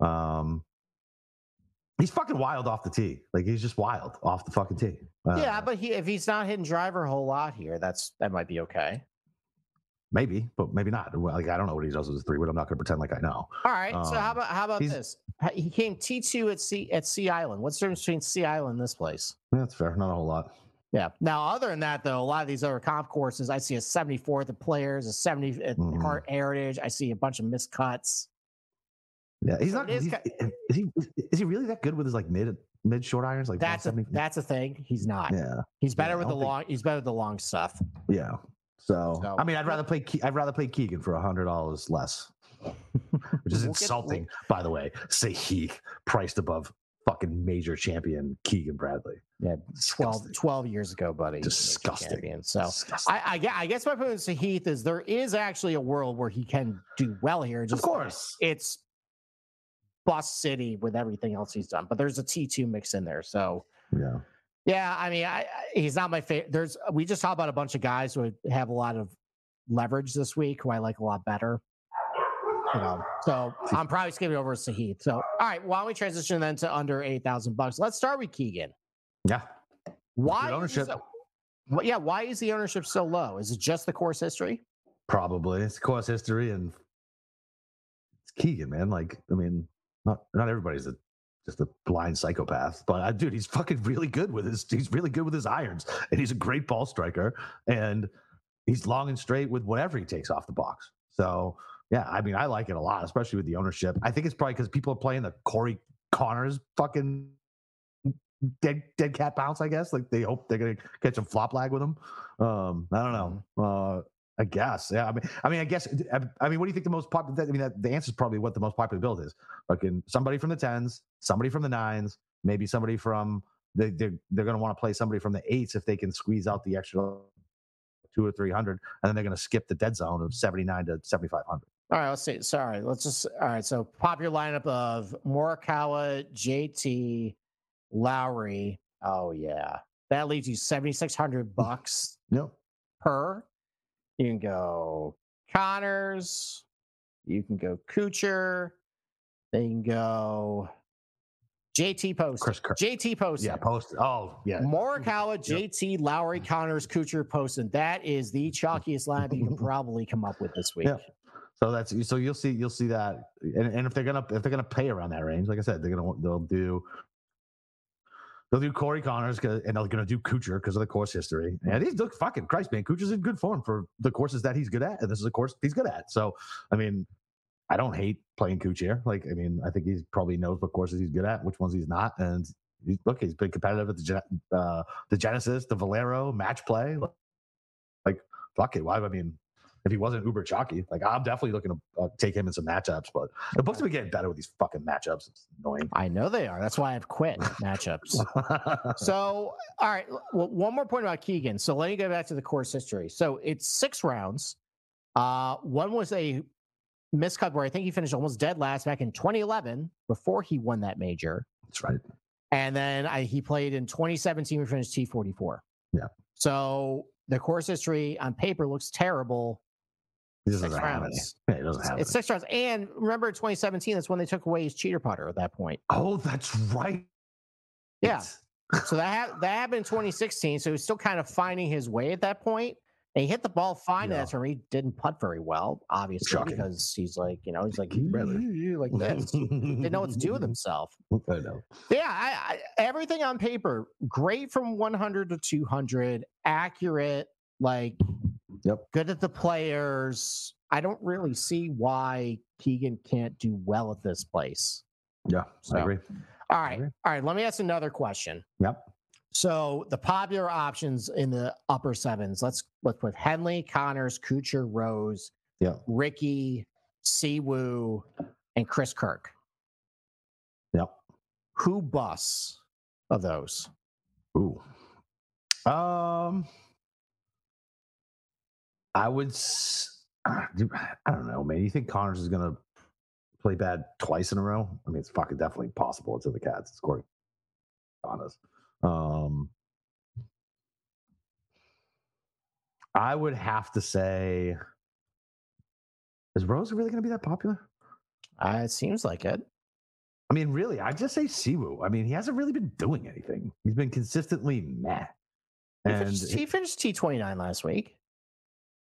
He's fucking wild off the tee. Like he's just wild off the fucking tee. Yeah, but if he's not hitting driver a whole lot here, that might be okay. Maybe, but maybe not. Like I don't know what he does with his 3-wood. I'm not going to pretend like I know. All right. So how about this? He came T2 at Sea Island. What's the difference between Sea Island and this place? Yeah, that's fair. Not a whole lot. Yeah. Now, other than that, though, a lot of these other comp courses, I see a 74th at Players, a 70 at Heart Heritage. I see a bunch of miscuts. Yeah, he's not. Is he really that good with his like mid short irons? Like that's a thing. He's not. Yeah, he's better with the long. He's better with the long stuff. Yeah. So I mean, I'd rather play Keegan for $100 less, which is insulting, by the way. Say Heath priced above fucking major champion Keegan Bradley. Yeah, 12 years ago, buddy. Disgusting. So disgusting. I guess my point to Heath is there is actually a world where he can do well here. Just, of course, it's bust city with everything else he's done, but there's a T2 mix in there. So yeah. I mean, he's not my favorite. We just talked about a bunch of guys who have a lot of leverage this week who I like a lot better. So I'm probably skipping over Sahith. So, all right, why don't we transition then to under $8,000? Let's start with Keegan. Yeah. Why is the ownership so low? Is it just the course history? Probably. It's course history and it's Keegan, man. Like, I mean, not everybody's just a blind psychopath, but dude, he's fucking really good with his irons, and he's a great ball striker, and he's long and straight with whatever he takes off the box. So yeah, I mean, I like it a lot, especially with the ownership. I think it's probably because people are playing the Corey Connors fucking dead cat bounce, I guess. Like they hope they're gonna catch a flop lag with him. I don't know. I guess. Yeah. I mean, what do you think the most popular? I mean, the answer is probably what the most popular build is. Fucking somebody from the 10s, somebody from the 9s, maybe somebody from they're going to want to play somebody from the 8s if they can squeeze out the extra 200 or 300, and then they're going to skip the dead zone of 79 to 7,500. All right, let's see. Sorry, all right. So popular lineup of Morikawa, JT, Lowry. Oh yeah, that leaves you $7,600 per. You can go Connors. You can go Kuchar. Then you can go JT Poston. JT Poston. Yeah, Poston. Oh, yeah. Morikawa, JT, Lowry, Connors, Kuchar, Poston. That is the chalkiest lineup you can probably come up with this week. Yeah. So you'll see that, and if they're gonna pay around that range, like I said, they'll do Corey Connors and they're going to do Kuchar because of the course history. And he's fucking Christ, man. Kuchar's in good form for the courses that he's good at. And this is a course he's good at. So, I mean, I don't hate playing Kuchar. Like, I mean, I think he probably knows what courses he's good at, which ones he's not. And he's been competitive at the Genesis, the Valero, match play. Like, fuck it. Why? I mean, if he wasn't uber chalky, like I'm definitely looking to take him in some matchups, but the books have been getting better with these fucking matchups. It's annoying. I know they are. That's why I've quit matchups. So, all right. Well, one more point about Keegan. So let me go back to the course history. So it's 6 rounds. One was a miscut where I think he finished almost dead last back in 2011 before he won that major. That's right. And then he played in 2017. We finished T44. Yeah. So the course history on paper looks terrible. He doesn't have any. Yeah, he doesn't have it's 6 rounds. And remember, in 2017, that's when they took away his cheater putter at that point. Oh, that's right. Yeah. So that happened in 2016. So he's still kind of finding his way at that point. And he hit the ball fine. That's where he didn't putt very well, obviously, because he's like like this. Didn't know what to do with himself. I know. Yeah, everything on paper, great from 100 to 200, accurate, good at the players. I don't really see why Keegan can't do well at this place. Yeah, I agree. All right. Let me ask another question. Yep. So the popular options in the upper 7s, let's put Henley, Connors, Kuchar, Rose, Ricky, Siwoo, and Chris Kirk. Yep. Who busts of those? Ooh. I would. I don't know, man. You think Connors is gonna play bad twice in a row? I mean, it's fucking definitely possible. It's in the Cats. It's Corey Connors. I would have to say, is Rose really going to be that popular? It seems like it. I mean, really, I'd just say Siwoo. I mean, he hasn't really been doing anything. He's been consistently meh. He finished T29 last week.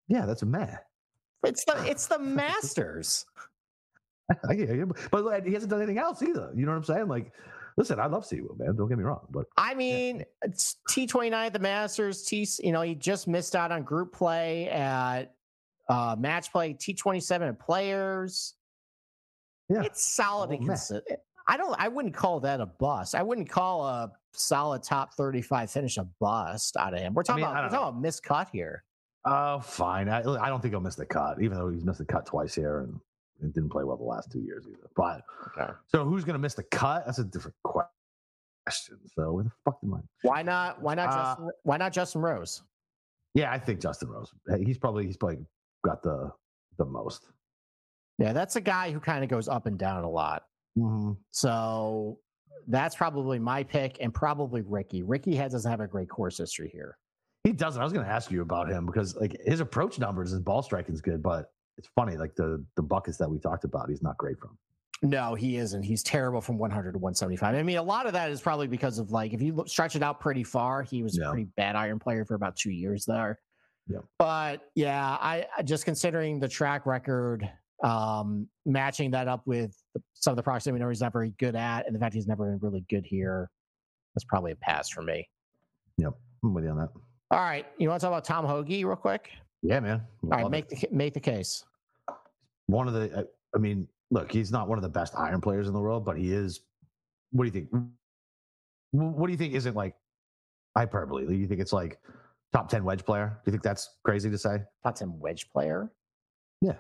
Yeah, that's a meh. It's the Masters. I hear you, but he hasn't done anything else either. You know what I'm saying? Like, listen, I love Siwoo, man. Don't get me wrong, but I mean, it's T29 at the Masters. He just missed out on group play at match play. T27 at Players. yeah, It's solid and consistent. I wouldn't call that a bust. I wouldn't call a solid top 35 finish a bust out of him. We're talking about miscut here. Oh, fine. I don't think he'll miss the cut, even though he's missed the cut twice here and it didn't play well the last 2 years either. But so who's going to miss the cut? That's a different question. So where the fuck am I? Why not Justin Rose? Yeah, I think Justin Rose. He's probably got the most. Yeah, that's a guy who kind of goes up and down a lot. Mm-hmm. So that's probably my pick, and probably Ricky. Ricky doesn't have a great course history here. He doesn't. I was going to ask you about him because like his approach numbers, his ball striking is good, but it's funny, like the buckets that we talked about, he's not great from. No, he isn't. He's terrible from 100 to 175. I mean, a lot of that is probably because of like, if you stretch it out pretty far, he was a pretty bad iron player for about 2 years there. Yeah. But yeah, I just considering the track record, matching that up with some of the products that we know he's not very good at, and the fact he's never been really good here, that's probably a pass for me. Yep, I'm with you on that. All right, you want to talk about Tom Hoge real quick? Yeah, man. All right, make the case. One of the, I mean, look, he's not one of the best iron players in the world, but he is. What do you think? What do you think isn't like hyperbole? Do you think it's like top 10 wedge player? Do you think that's crazy to say? Top 10 wedge player? Yeah.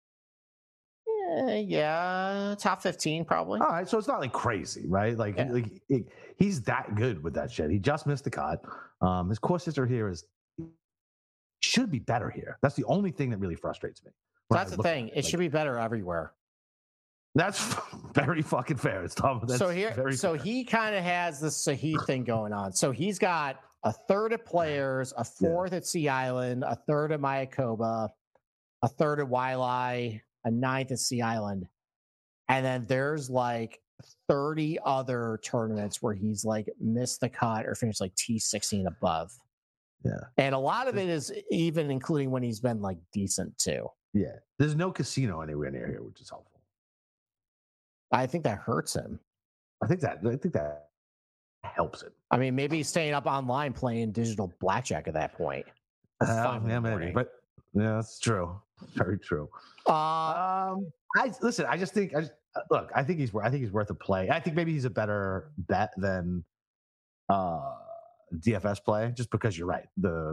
Yeah, top 15 probably. All right, so it's not like crazy, right? Like, he's that good with that shit. He just missed the cut. His course history here should be better here. That's the only thing that really frustrates me. That's the thing. It should be better everywhere. That's very fucking fair. It's Tom. So he kind of has this Sahith thing going on. So he's got a third at Players, a fourth at Sea Island, a third at Mayakoba, a third at Waialae, a ninth at Sea Island. And then there's like 30 other tournaments where he's like missed the cut or finished like T16 above. Yeah. And a lot of it is even including when he's been like decent too. Yeah. There's no casino anywhere near here, which is helpful. I think that hurts him. I think that helps it. I mean, maybe he's staying up online playing digital blackjack at that point. Yeah, maybe. But yeah, that's true. Very true. I just think I think he's worth a play. I think maybe he's a better bet than DFS play, just because you're right.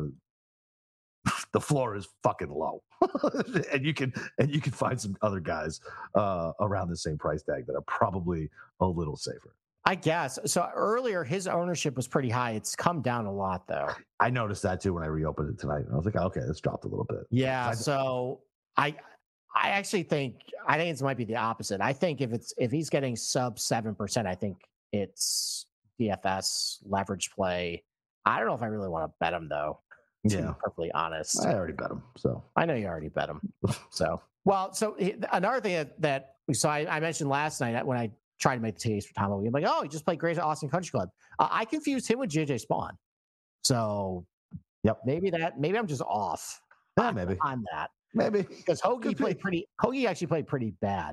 The floor is fucking low, and you can find some other guys around the same price tag that are probably a little safer. I guess. So earlier, his ownership was pretty high. It's come down a lot, though. I noticed that too when I reopened it tonight. I was like, okay, it's dropped a little bit. Yeah. So I actually think it might be the opposite. I think if he's getting sub 7%, I think it's DFS leverage play. I don't know if I really want to bet him though. To be perfectly honest, I already bet him. So I know you already bet him. So another thing that we saw, I mentioned last night when I tried to make the case for Tom Hoge. I'm like, oh, he just played great at Austin Country Club. I confused him with JJ Spawn. So maybe I'm just off. Yeah, maybe on that. Maybe because Hoge actually played pretty bad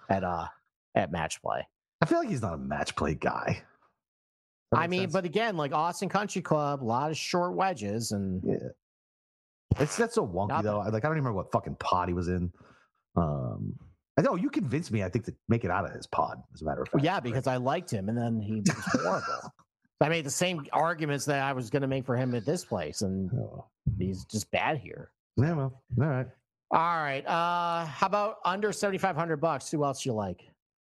at match play. I feel like he's not a match play guy. I mean, but again, like Austin Country Club, a lot of short wedges, and that's so wonky though. Like I don't even remember what fucking pod he was in. I know you convinced me. I think to make it out of his pod, as a matter of fact. Well, yeah, because I liked him, and then he was horrible. I made the same arguments that I was going to make for him at this place, and he's just bad here. Yeah, well, all right. All right. How about under $7,500? Who else you like?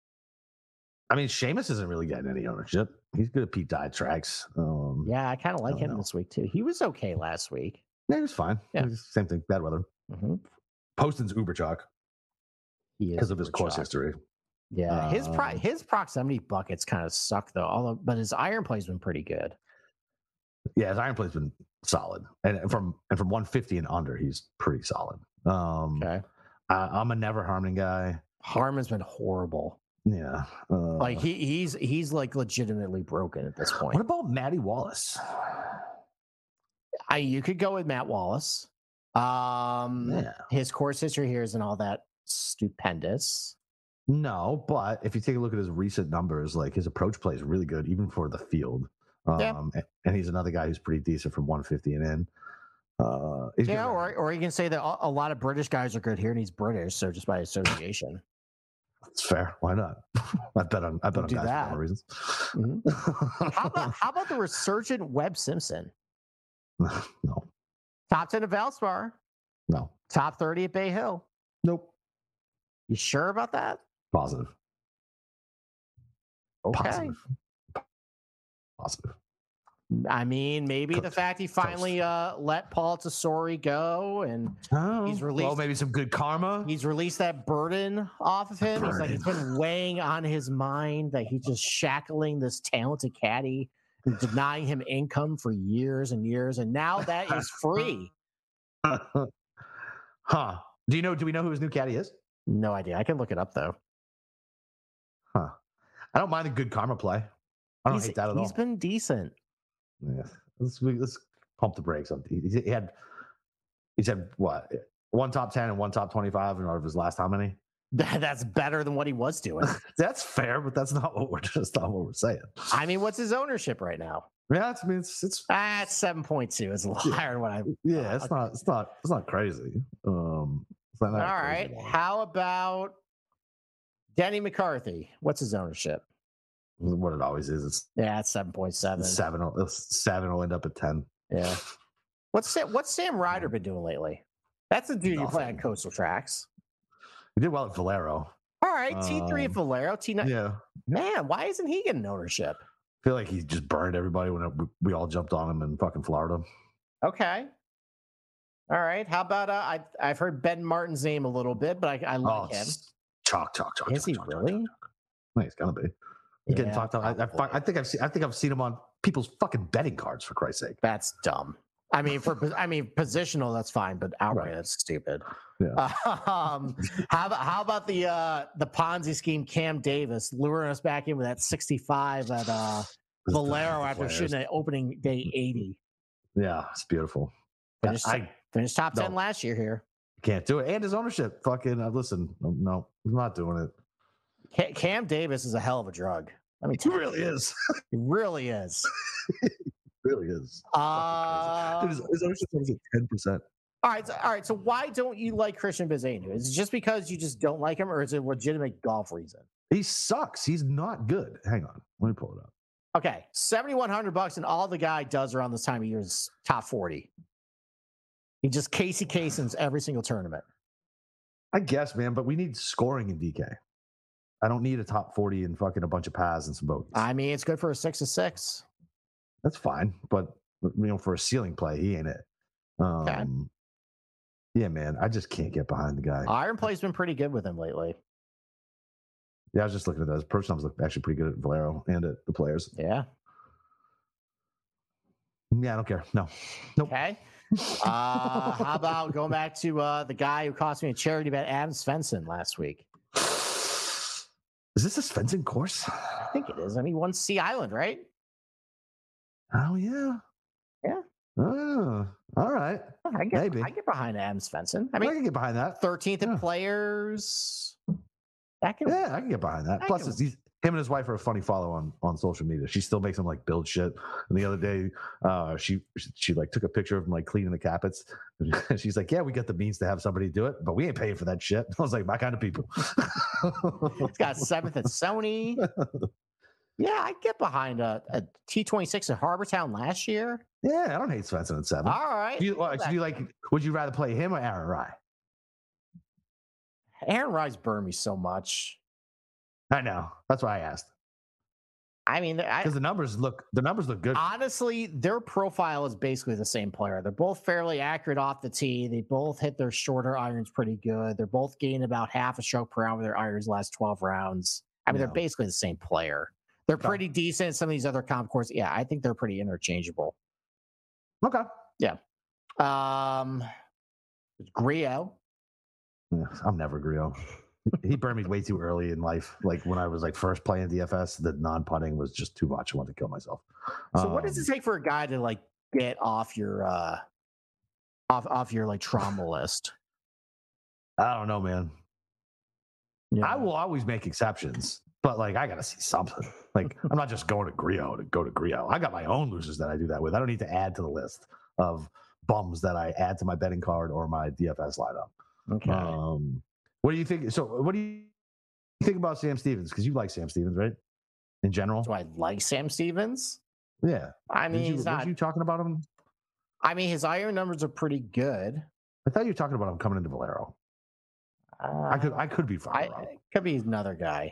I mean, Seamus isn't really getting any ownership. He's good at Pete Dye tracks. Yeah, I kind of like him this week too. He was okay last week. Yeah, he was fine. Yeah, same thing. Bad weather. Mm-hmm. Poston's uber chalk because of his course history. Yeah, his proximity buckets kind of suck though. But his iron play's been pretty good. Yeah, his iron play's been solid, and from 150 and under, he's pretty solid. Okay, I'm a Never Harmon guy. Harmon's been horrible. Yeah, like he's like legitimately broken at this point. What about Matty Wallace? You could go with Matt Wallace. His course history here isn't all that stupendous. No, but if you take a look at his recent numbers, like his approach play is really good, even for the field. And he's another guy who's pretty decent from 150 and in. Or you can say that a lot of British guys are good here, and he's British, so just by association. That's fair. Why not? I bet on guys for other reasons. Mm-hmm. How about the resurgent Webb Simpson? No. Top 10 at Valspar. No. Top 30 at Bay Hill. Nope. You sure about that? Positive. Okay. Positive. I mean, maybe the fact he finally let Paul Tesori go and he's released. Well, maybe some good karma. He's released that burden off of him. It's been weighing on his mind that he's just shackling this talented caddy and denying him income for years and years, and now that is free. Huh? Do we know who his new caddy is? No idea. I can look it up though. Huh? I don't mind a good karma play. I don't hate that at all. He's been decent. Yeah. Let's pump the brakes on. He's had what? One top 10 and one top 25 out of his last how many? That's better than what he was doing. That's fair, but that's not what we're saying. I mean, what's his ownership right now? Yeah, it's 7.2. It's a little higher than what I. Yeah, it's not crazy. All right. How about Denny McCarthy? What's his ownership? What it always is. It's 7.7. 7 will end up at 10. Yeah. What's Sam Ryder been doing lately? That's the dude you play on coastal tracks. He did well at Valero. All right, T3 at Valero, T9. Yeah. Man, why isn't he getting ownership? I feel like he just burned everybody when we all jumped on him in fucking Florida. Okay. All right. How about I've heard Ben Martin's name a little bit, but I like him. Chalk. Is he really? I think he's gonna be. He's getting talked about. I think I've seen him on people's fucking betting cards, for Christ's sake. That's dumb. I mean, positional, that's fine, but outright, that's stupid. Yeah. How about the Ponzi scheme, Cam Davis, luring us back in with that 65 at Valero after shooting at opening day 80? Yeah, it's beautiful. Finished top 10 last year here. Can't do it. And his ownership. Fucking listen, no, I'm not doing it. Cam Davis is a hell of a drug. I mean, he really is. He really is. Really is. His ownership is at 10%. All right. So why don't you like Christian Bezzano? Is it just because you just don't like him, or is it a legitimate golf reason? He sucks. He's not good. Hang on, let me pull it up. Okay, $7,100, and all the guy does around this time of year is top 40. He just Casey Kasem's every single tournament. I guess, man, but we need scoring in DK. I don't need a top 40 and fucking a bunch of paths and some bogeys. I mean, it's good for a 6-6. That's fine, but for a ceiling play, he ain't it. Okay. Yeah, man, I just can't get behind the guy. Iron play's been pretty good with him lately. Yeah, I was just looking at those. Approach numbers look actually pretty good at Valero and at the Players. Yeah. Yeah, I don't care. No. Nope. Okay. How about going back to the guy who cost me a charity bet, Adam Svensson, last week? Is this a Svensson course? I think it is. I mean, he won Sea Island, right? Oh, yeah. Yeah. Oh, all right. I get behind Adam Svensson. I mean, I can get behind that. 13th in Players. I can get behind that. Plus, him and his wife are a funny follow on social media. She still makes him like build shit. And the other day, she like took a picture of him like cleaning the carpets. And she's like, "Yeah, we got the means to have somebody do it, but we ain't paying for that shit." I was like, "My kind of people." It's got 7th at Sony. Yeah, I get behind a T26 at Harbortown last year. Yeah, I don't hate Svensson at 7. All right. Would you rather play him or Aaron Rai? Aaron Rai's burned me so much. I know. That's why I asked. I mean, because the numbers look good. Honestly, their profile is basically the same player. They're both fairly accurate off the tee. They both hit their shorter irons pretty good. They're both gained about half a stroke per round with their irons last 12 rounds. I mean, they're basically the same player. They're pretty decent. Some of these other comp courses, yeah, I think they're pretty interchangeable. Okay. Yeah. Griot. Yeah, I'm never Griot. He burned me way too early in life. Like when I was like first playing DFS, the non-putting was just too much. I wanted to kill myself. So what does it take for a guy to like get off your off your like trauma list? I don't know, man. Yeah. I will always make exceptions, but like I gotta see something. Like I'm not just going to Griot to go to Griot. I got my own losers that I do that with. I don't need to add to the list of bums that I add to my betting card or my DFS lineup. Okay. What do you think? So what do you think about Sam Stevens? Because you like Sam Stevens, right? In general. Do I like Sam Stevens? Yeah. I mean, he's not. Were you talking about him? I mean, his iron numbers are pretty good. I thought you were talking about him coming into Valero. I could be fine. It could be another guy.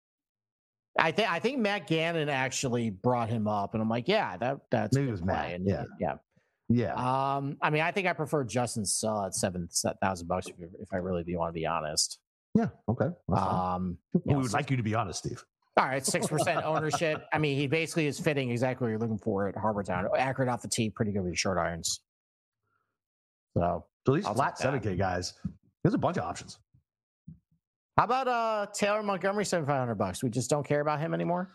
I think Matt Gannon actually brought him up, and I'm like, yeah, that's maybe it was Matt. And yeah. I mean, I think I prefer Justin Suh at $7,000 if I really do want to be honest. Yeah. Okay. We would like you to be honest, Steve. All right, 6% ownership. I mean, he basically is fitting exactly what you're looking for at Harbortown. Accurate off the tee, pretty good with short irons. So these flat 7K guys, there's a bunch of options. How about Taylor Montgomery, $7,500? We just don't care about him anymore.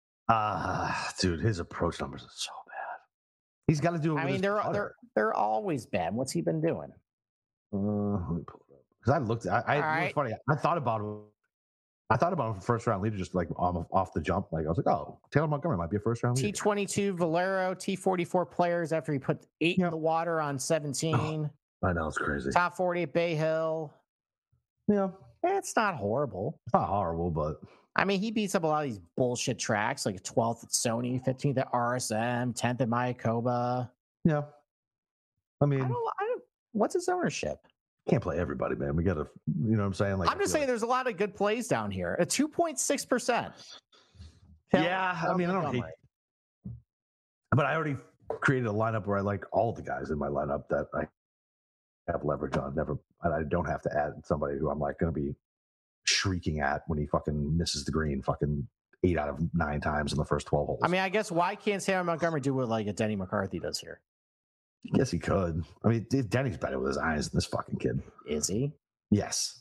Dude, his approach numbers are so bad. He's got to do it. I mean, they're always bad. What's he been doing? Let me pull it up because I looked. It was funny. I thought about him. For first round leader, just like off the jump. Like I was like, oh, Taylor Montgomery might be a first round leader. T22 Valero, T44 players after he put 8 in the water on 17. I know, it's crazy. Top 40 at Bay Hill. Yeah. It's not horrible. It's not horrible, but I mean, he beats up a lot of these bullshit tracks, like 12th at Sony, 15th at RSM, 10th at Mayakoba. Yeah. I mean, I don't, what's his ownership? Can't play everybody, man. We got to, you know what I'm saying? Like, I'm just saying there's a lot of good plays down here. At 2.6%. Yeah. I mean, I don't hate, but I already created a lineup where I like all the guys in my lineup that I have leverage on. I don't have to add somebody who I'm like going to be shrieking at when he fucking misses the green 8 out of 9 times in the first 12 holes. I mean, I guess why can't Sam Montgomery do what like a Denny McCarthy does here? I guess he could. I mean, Denny's better with his irons than this fucking kid. Is he? Yes.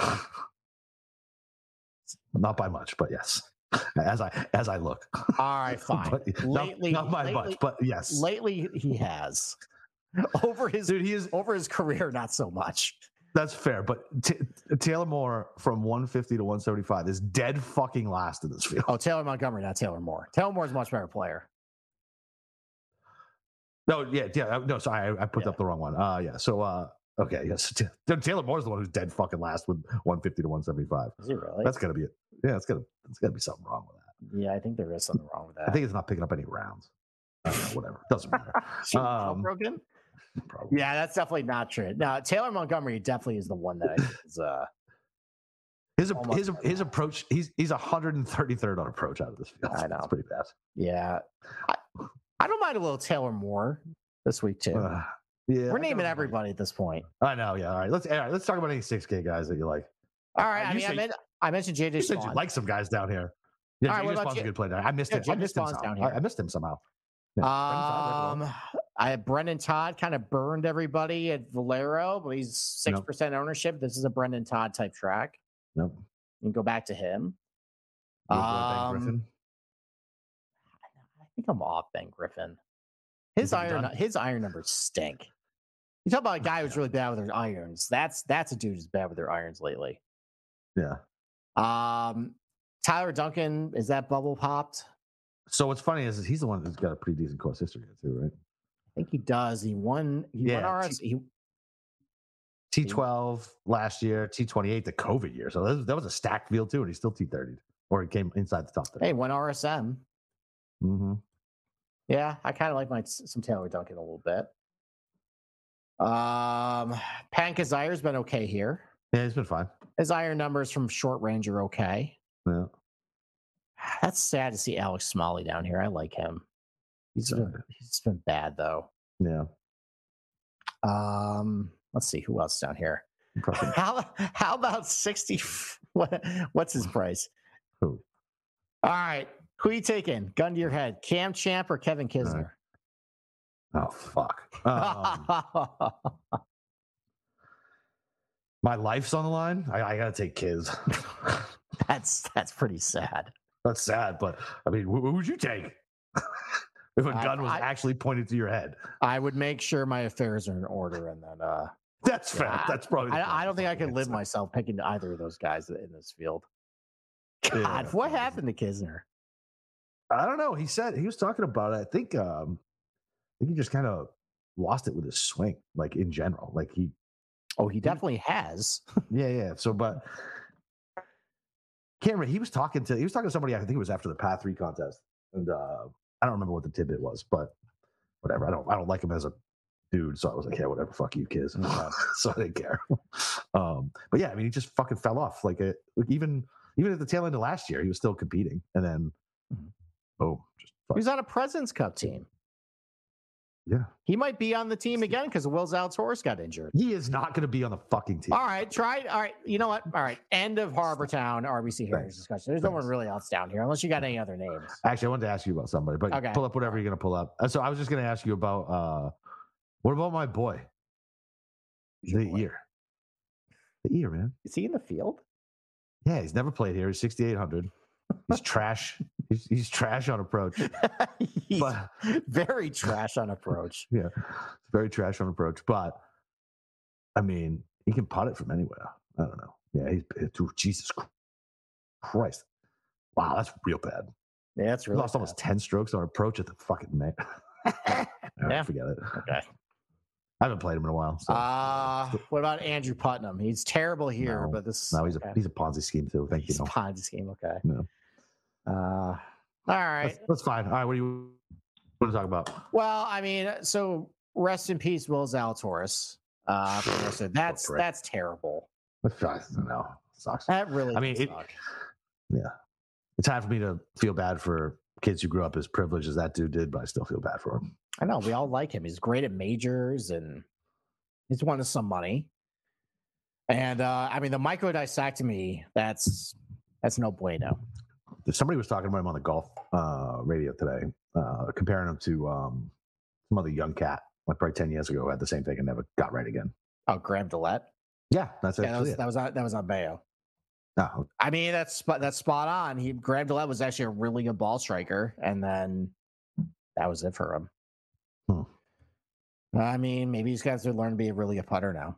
Not by much, but yes. As I look. All right, fine. But not by much, but yes. Lately he has. Over his career, not so much. That's fair, but Taylor Moore from 150 to 175 is dead fucking last in this field. Oh, Taylor Montgomery, not Taylor Moore. Taylor Moore's a much better player. No, no, sorry, I put up the wrong one. So okay, yes, Taylor Moore's the one who's dead fucking last with 150 to 175. Is he really? That's gotta be it. Yeah, it's gotta be something wrong with that. Yeah, I think there is something wrong with that. I think it's not picking up any rounds. I don't know, whatever, doesn't matter. Broken. Probably. Yeah, that's definitely not true. Now, Taylor Montgomery definitely is the one that I think is his approach. He's 133rd on approach out of this field. I know, it's pretty bad. Yeah, I don't mind a little Taylor Moore this week too. Yeah, we're naming everybody at this point. I know. Yeah. All right. Let's talk about any 6K guys that you like. All right. I mentioned JJ. You said you like some guys down here. Yeah, JJ Spawn's a good player. I missed him. I missed him somehow. Yeah, I had Brendan Todd kind of burned everybody at Valero, but he's 6% ownership. This is a Brendan Todd type track. Nope. You can go back to him. I think I'm off Ben Griffin. His iron numbers stink. You talk about a guy who's really bad with their irons. That's a dude who's bad with their irons lately. Yeah. Tyler Duncan, is that bubble popped? So what's funny is he's the one who's got a pretty decent course history too, right? I think he does. He won RS. T12 last year, T28 the COVID year. So that was a stacked field too, and he's still T30'd, or he came inside the top 30. Hey, won RSM. Mm-hmm. Yeah, I kind of like some Taylor Duncan a little bit. Pan Kazier's been okay here. Yeah, he's been fine. His iron numbers from short range are okay. Yeah. That's sad to see Alex Smalley down here. I like him. He's been bad though. Yeah. Let's see who else down here. How about 60? What's his price? Who? All right. Who are you taking? Gun to your head. Cam Champ or Kevin Kisner? Oh fuck. My life's on the line. I gotta take Kiz. That's pretty sad. That's sad, but I mean, who would you take? if a gun was actually pointed to your head. I would make sure my affairs are in order, and then that's fair. That's probably. I don't think I could live myself picking either of those guys in this field. God, what happened to Kisner? I don't know. He said he was talking about it. I think he just kind of lost it with his swing, like in general. Like he definitely has. Yeah. So, but Cameron, he was talking to somebody. I think it was after the PATH 3 contest, and I don't remember what the tidbit was, but whatever. I don't like him as a dude, so I was like, yeah, whatever. Fuck you, kids. So I didn't care. But yeah, I mean, he just fucking fell off. Like even at the tail end of last year, he was still competing, and then he was on a President's Cup team. Yeah, he might be on the team again because Will Zalatoris got injured. He is not going to be on the fucking team. All right, All right, you know what? All right, end of Harbortown RBC Heritage discussion. There's no one really else down here unless you got any other names. Actually, I wanted to ask you about somebody, but pull up whatever you're going to pull up. So I was just going to ask you about what about my boy? The ear, man. Is he in the field? Yeah, he's never played here. He's 6,800. He's trash. He's trash on approach. He's very trash on approach. Yeah, very trash on approach. But I mean, he can putt it from anywhere. I don't know. Yeah, Jesus Christ. Wow, that's real bad. Yeah, that's really he lost almost 10 strokes on approach at the fucking net. Yeah, forget it. Okay. I haven't played him in a while. So. What about Andrew Putnam? He's terrible here, but this. No, he's a Ponzi scheme too. Thank you. He's a Ponzi scheme. Okay. No. All right. That's fine. All right. What do you want to talk about? Well, I mean, so rest in peace, Will Zalatoris. That's terrible. No, sucks. That really. I mean, yeah. It's hard for me to feel bad for kids who grew up as privileged as that dude did, but I still feel bad for him. I know we all like him. He's great at majors and he's won us some money. And I mean, the microdiscectomy, that's no bueno. Somebody was talking about him on the golf radio today, comparing him to some other young cat, like probably 10 years ago, who had the same thing and never got right again. Oh, Graham Dillette? Yeah, that's it. That was on Bayo. No. I mean, that's spot on. Graham Dillette was actually a really good ball striker, and then that was it for him. I mean, maybe these guys are learning to be a really good putter now.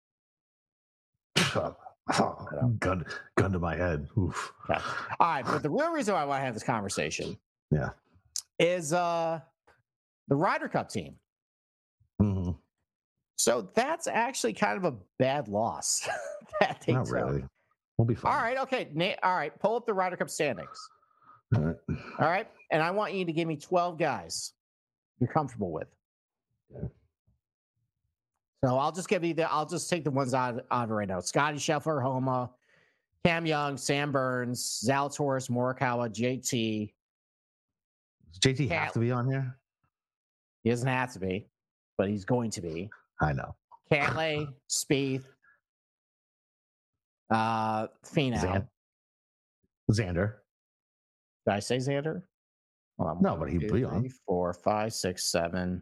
Gun to my head. Oof. Yeah. All right, but the real reason why I want to have this conversation, is the Ryder Cup team. Mm-hmm. So that's actually kind of a bad loss. Not really. We'll be fine. All right. Okay. All right. Pull up the Ryder Cup standings. All right. And I want you to give me 12 guys you're comfortable with. Yeah. So I'll just take the ones out right now. Scotty Scheffler, Homa, Cam Young, Sam Burns, Zalatoris, Morikawa, JT. Does JT have to be on here? He doesn't have to be, but he's going to be. I know. Cantlay, Spieth, Finau. Xander. Did I say Xander? No, but he'd be on. 3, 4, 5, 6, 7,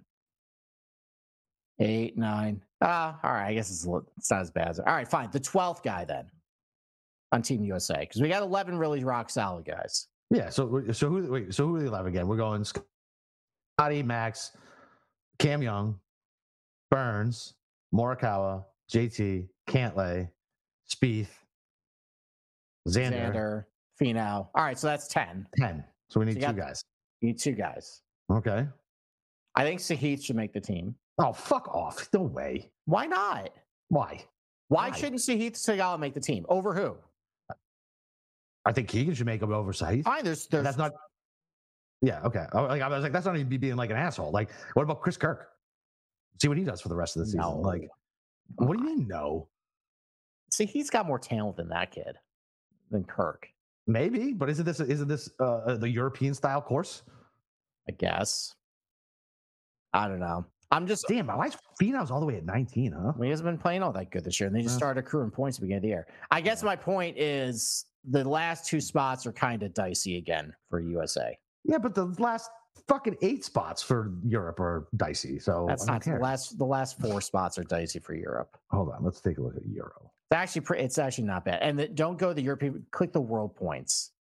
8, 9. All right. I guess it's not as bad. All right, fine. The 12th guy then on Team USA, because we got 11 really rock solid guys. Yeah. So who are the 11 again? We're going Scotty, Max, Cam Young, Burns, Morikawa, JT, Cantlay, Spieth, Xander, Finau. All right, so that's 10. 10. So we need two guys. You need two guys. Okay. I think Sahith should make the team. Oh, fuck off. No way. Why not? Why? Why shouldn't Sahith Theegala make the team? Over who? I think Keegan should make him over Sahith. Fine, that's not. Yeah, okay. I was like, that's not even being like an asshole. Like, what about Chris Kirk? See what he does for the rest of the season. No. Like, what do you mean no? See, he's got more talent than that kid, than Kirk. Maybe, but isn't this the European style course? I guess. I don't know. I'm just damn. Why is Finau's all the way at 19? Huh? He hasn't been playing all that good this year, and they just started accruing points at the beginning of the year. I guess my point is the last two spots are kind of dicey again for USA. Yeah, but the last fucking 8 spots for Europe are dicey. So that's not the last 4 spots are dicey for Europe. Hold on, let's take a look at Euro. It's actually not bad. And don't go to the European. Click the world points.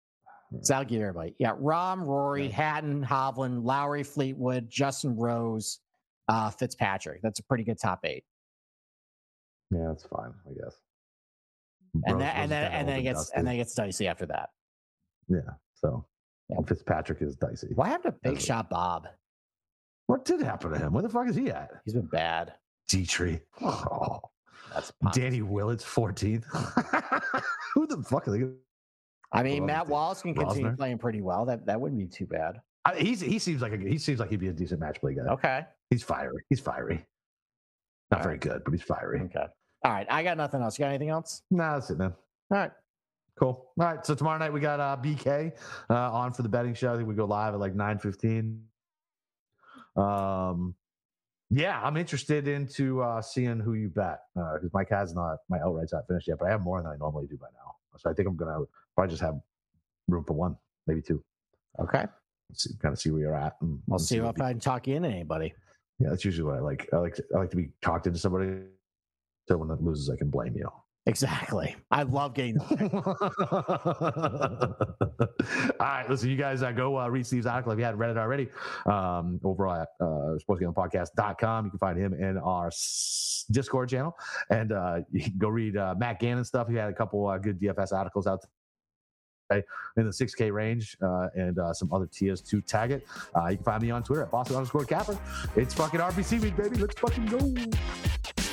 So I'll give everybody. Yeah, Rahm, Rory, Hatton, Hovland, Lowry, Fleetwood, Justin Rose, Fitzpatrick. That's a pretty good top 8. Yeah, that's fine, I guess. And then it gets dicey after that. Yeah. So Fitzpatrick is dicey. What happened to Big Shot Bob? What did happen to him? Where the fuck is he at? He's been bad. Dietrich. Oh, that's Danny Willits 14th. Who the fuck are they? I mean, Matt Wallace can continue playing pretty well. That wouldn't be too bad. He seems like he'd be a decent match play guy. Okay. He's fiery. Not very good, but he's fiery. Okay. All right. I got nothing else. You got anything else? Nah, that's it, man. All right. Cool. All right. So tomorrow night we got BK on for the betting show. I think we go live at like 9:15. Yeah, I'm interested into seeing who you bet because Mike has not my outright's not finished yet, but I have more than I normally do by now. So I think I'm gonna probably just have room for 1, maybe 2. Okay. Kind of see where you're at. I'll see if I can talk you into anybody. Yeah, that's usually what I like. I like to be talked into somebody. So when it loses, I can blame you. Exactly. I love getting All right, listen, you guys go read Steve's article if you hadn't read it already over at sportsgamblingpodcast.com. You can find him in our Discord channel. And you can go read Matt Gannon stuff. He had a couple good DFS articles out in the 6K range and some other tiers to tag it. You can find me on Twitter at Boston_Capper. It's fucking RBC week, baby. Let's fucking go.